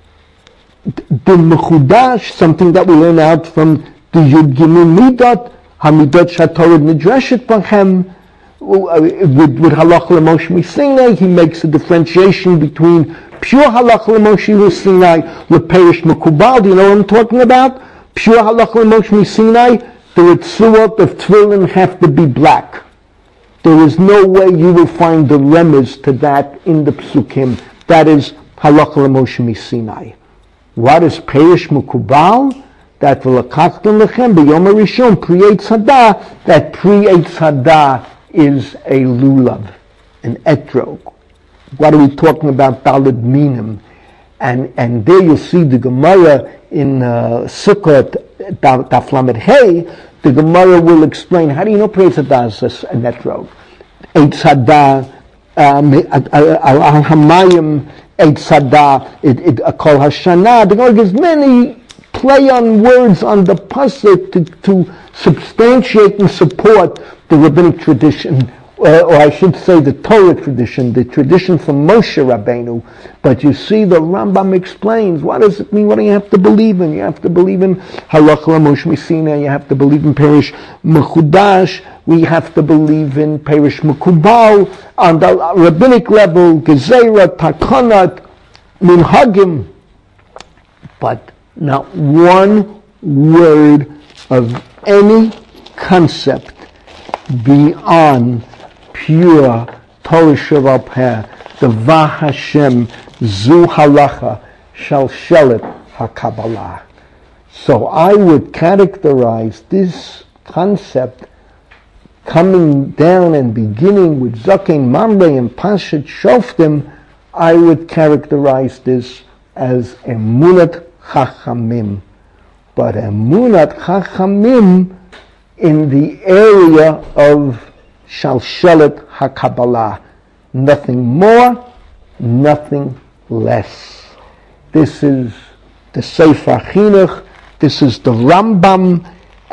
The Mechudash, something that we learn out from the Yud Gimel Midot, Hamidot Shatorah Nidreshet Bachem. With Halacha LeMoshe MiSinai, he makes a differentiation between pure Halacha LeMoshe MiSinai, LePerish Mekubal. Do you know what I'm talking about? Pure Halacha LeMoshe MiSinai, the Ritzuot of Tefillin have to be black. There is no way you will find the remez to that in the Psukim. That is Halacha LeMoshe MiSinai. What is Perish Mekubal? That V'lakachtem Lechem B'Yom HaRishon Pri-Eitz Hadah, that Pri-Eitz Hadah is a lulav, an etrog. What are we talking about? Daled Minim. And there you see the Gemara in Sukkot, Daf Lamed Hey, the Gemara will explain, how do you know Pri-Eitz Hadah is an etrog? Eitz Hadah, Al-Hamayim, Eitz Hadah, Kol Hashanah. The Gemara gives many play on words on the pasuk to substantiate and support the rabbinic tradition, or I should say the Torah tradition, the tradition from Moshe Rabbeinu. But you see, the Rambam explains, what does it mean? What do you have to believe in? You have to believe in Halacha LeMoshe MiSinai, you have to believe in Perish Mechudash, we have to believe in Perish Mekubal, on the rabbinic level, Gezerah, Takanat, Minhagim, but not one word of any concept beyond pure Torah Shebal Peh, the Va Hashem Zu Halacha Shalshelet HaKabbalah. So I would characterize this concept coming down and beginning with Zaken Mamre and Pashat Shoftim. I would characterize this as Emunat Chachamim. But Emunat Chachamim in the area of Shalshelet HaKabbalah. Nothing more, nothing less. This is the Sefer Chinuch, this is the Rambam,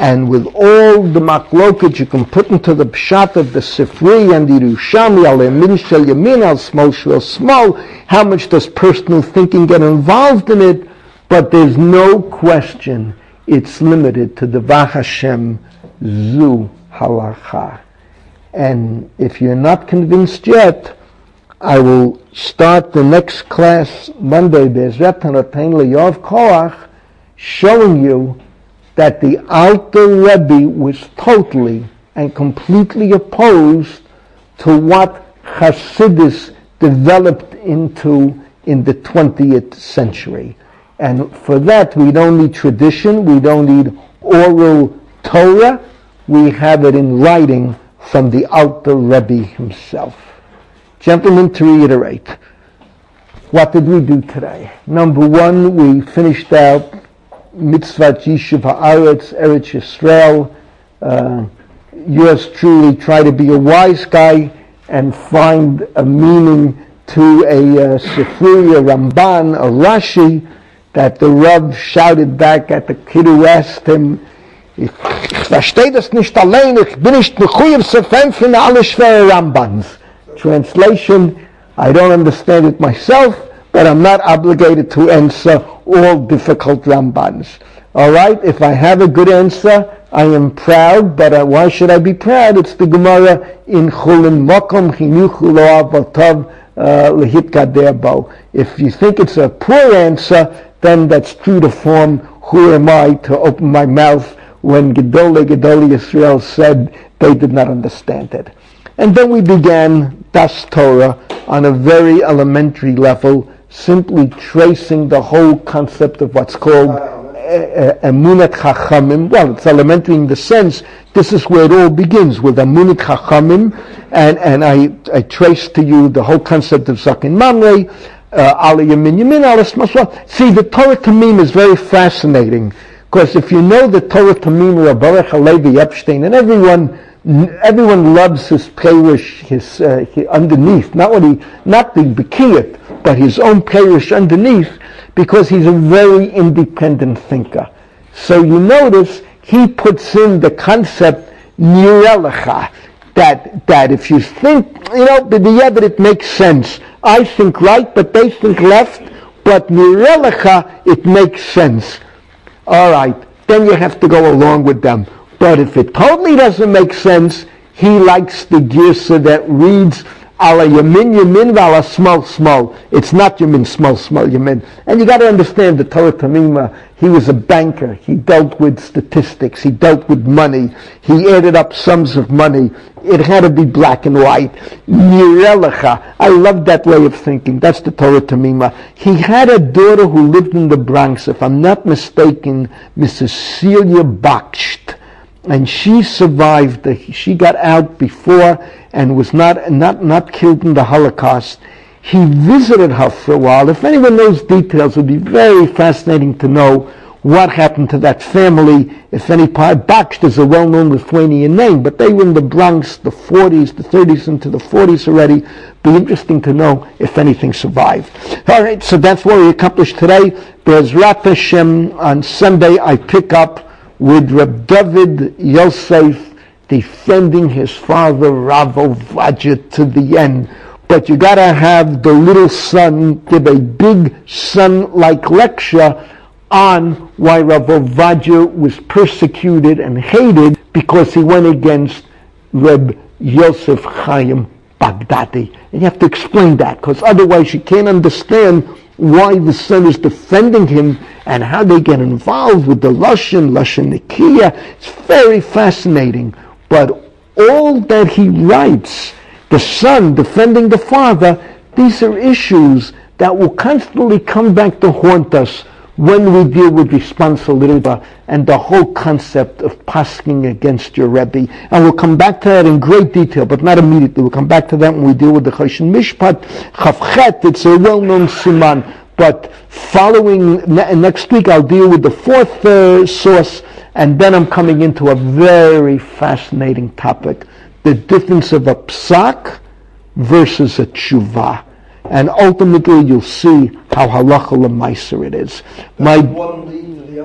and with all the machloket you can put into the pshat of the Sifri and the Yerushalmi, al yamin shel yamin, al smol shel smol, how much does personal thinking get involved in it? But there's no question it's limited to the Devach Hashem Zu Halacha. And if you're not convinced yet, I will start the next class Monday, Be'ezrat Hanotein L'Yov Koach, showing you that the Alter Rebbe was totally and completely opposed to what Hasidus developed into in the 20th century. And for that, we don't need tradition, we don't need oral Torah, we have it in writing from the Alter Rebbe himself. Gentlemen, to reiterate, what did we do today? Number one, we finished out Mitzvah Yishuv Haaretz, Eretz Yisrael. Yours truly try to be a wise guy and find a meaning to a Sifri, a Ramban, a Rashi, that the Rav shouted back at the kid who asked him, Ich verstehe das nicht allein, ich bin nicht mechuyev zu kämpfen alle schwere Rambans. Translation, I don't understand it myself, but I'm not obligated to answer all difficult Rambans. Alright, if I have a good answer, I am proud, but why should I be proud? It's the Gemara in Chulin Mokom Chinuchu Lo Avotov Lehitkader Bo. If you think it's a poor answer, then that's true to form, who am I to open my mouth when Gedolei Yisrael said they did not understand it. And then we began Das Torah on a very elementary level, simply tracing the whole concept of what's called Emunat Chachamim. Well, it's elementary in the sense, this is where it all begins, with Emunat Chachamim, and I traced to you the whole concept of Zaken Mamre, Ala Yamin Yamin, Ala Smaswa. See, the Torah Tamim is very fascinating, because if you know the Torah Tamim, Rabbi Halevi Epstein, and everyone loves his parish, his underneath, not the Bekiyat, but his own parish underneath, because he's a very independent thinker. So you notice he puts in the concept Nirelecha, that if you think, but it makes sense. I think right, but they think left, but Nirelecha, it makes sense. All right, then you have to go along with them. But if it totally doesn't make sense, he likes the girsa that reads Ala Yamin Yamin Vala Small Small. It's not Yamin Small Small Yamin. And you got to understand the Torah Tamima. He was a banker. He dealt with statistics. He dealt with money. He added up sums of money. It had to be black and white. Nirelecha. I love that way of thinking. That's the Torah Tamima. He had a daughter who lived in the Bronx, if I'm not mistaken, Mrs. Celia Baksht. And she survived. She got out before and was not killed in the Holocaust. He visited her for a while. If anyone knows details, it would be very fascinating to know what happened to that family. If any part, Baksht is a well-known Lithuanian name, but they were in the Bronx, the 40s, the 30s into the 40s already. Be interesting to know if anything survived. All right, so that's what we accomplished today. Be'ezrat Hashem, on Sunday I pick up with Reb David Yosef defending his father Rav Ovadia to the end. But you gotta have the little son give a big son-like lecture on why Rav Ovadia was persecuted and hated because he went against Reb Yosef Chaim Baghdadi. And you have to explain that, because otherwise you can't understand why the son is defending him and how they get involved with the Lashon Nikiya. It's very fascinating. But all that he writes, the son defending the father, these are issues that will constantly come back to haunt us when we deal with responsibility and the whole concept of pasking against your Rebbe. And we'll come back to that in great detail, but not immediately. We'll come back to that when we deal with the Choshen Mishpat. Chavchet, it's a well-known siman. But following next week, I'll deal with the fourth source, and then I'm coming into a very fascinating topic: the difference of a psak versus a tshuva. And ultimately, you'll see how halacha l'maiser it is. One leads to the other.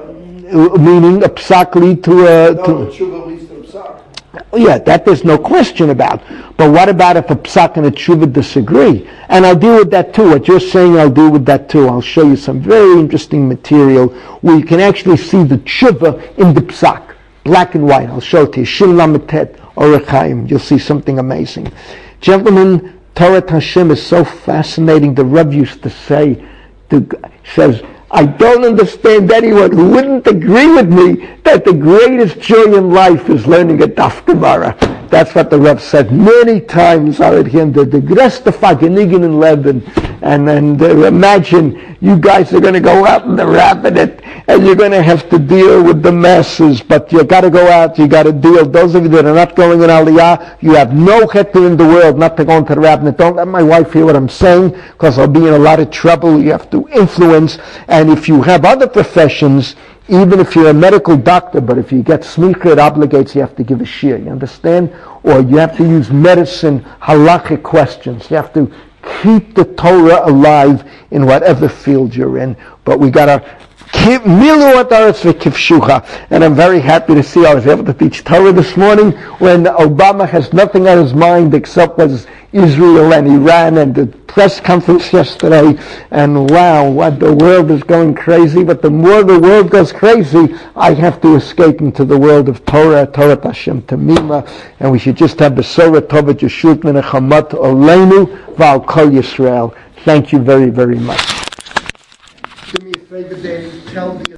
meaning a psak lead to a... No, the tshuva leads to the psak. Yeah, that there's no question about. But what about if a psak and a tshuva disagree? And I'll deal with that too. What you're saying, I'll deal with that too. I'll show you some very interesting material where you can actually see the tshuva in the psak, black and white. I'll show it to you. Shin Lametet, Orech Chaim. You'll see something amazing. Gentlemen, Torah Hashem is so fascinating. The Rav used to say, says, I don't understand anyone who wouldn't agree with me that the greatest joy in life is learning a Daf Gemara. That's what the Rav said many times. I heard him, the größte Vergnügen in Leben. And imagine you guys are going to go out in the rabbinate and you're going to have to deal with the masses, but you got to go out, you got to deal. Those of you that are not going in Aliyah, you have no heter in the world not to go into the rabbinate. Don't let my wife hear what I'm saying, because I'll be in a lot of trouble. You have to influence, and if you have other professions, even if you're a medical doctor, but if you get smicha, it obligates you have to give a shir, you understand? Or you have to use medicine, halachic questions. You have to keep the Torah alive in whatever field you're in. But we got to keep miluat aretz v'kivshucha. And I'm very happy to see I was able to teach Torah this morning when Obama has nothing on his mind except was Israel and Iran and the press conference yesterday. And wow, what the world is going crazy. But the more the world goes crazy, I have to escape into the world of Torah, Torah Hashem Tamima. And we should just have Besorah Tova Yeshut Menechamat Oleinu V'al Kol Yisrael. Thank you very, very much. Do me a favor, Danny. Tell the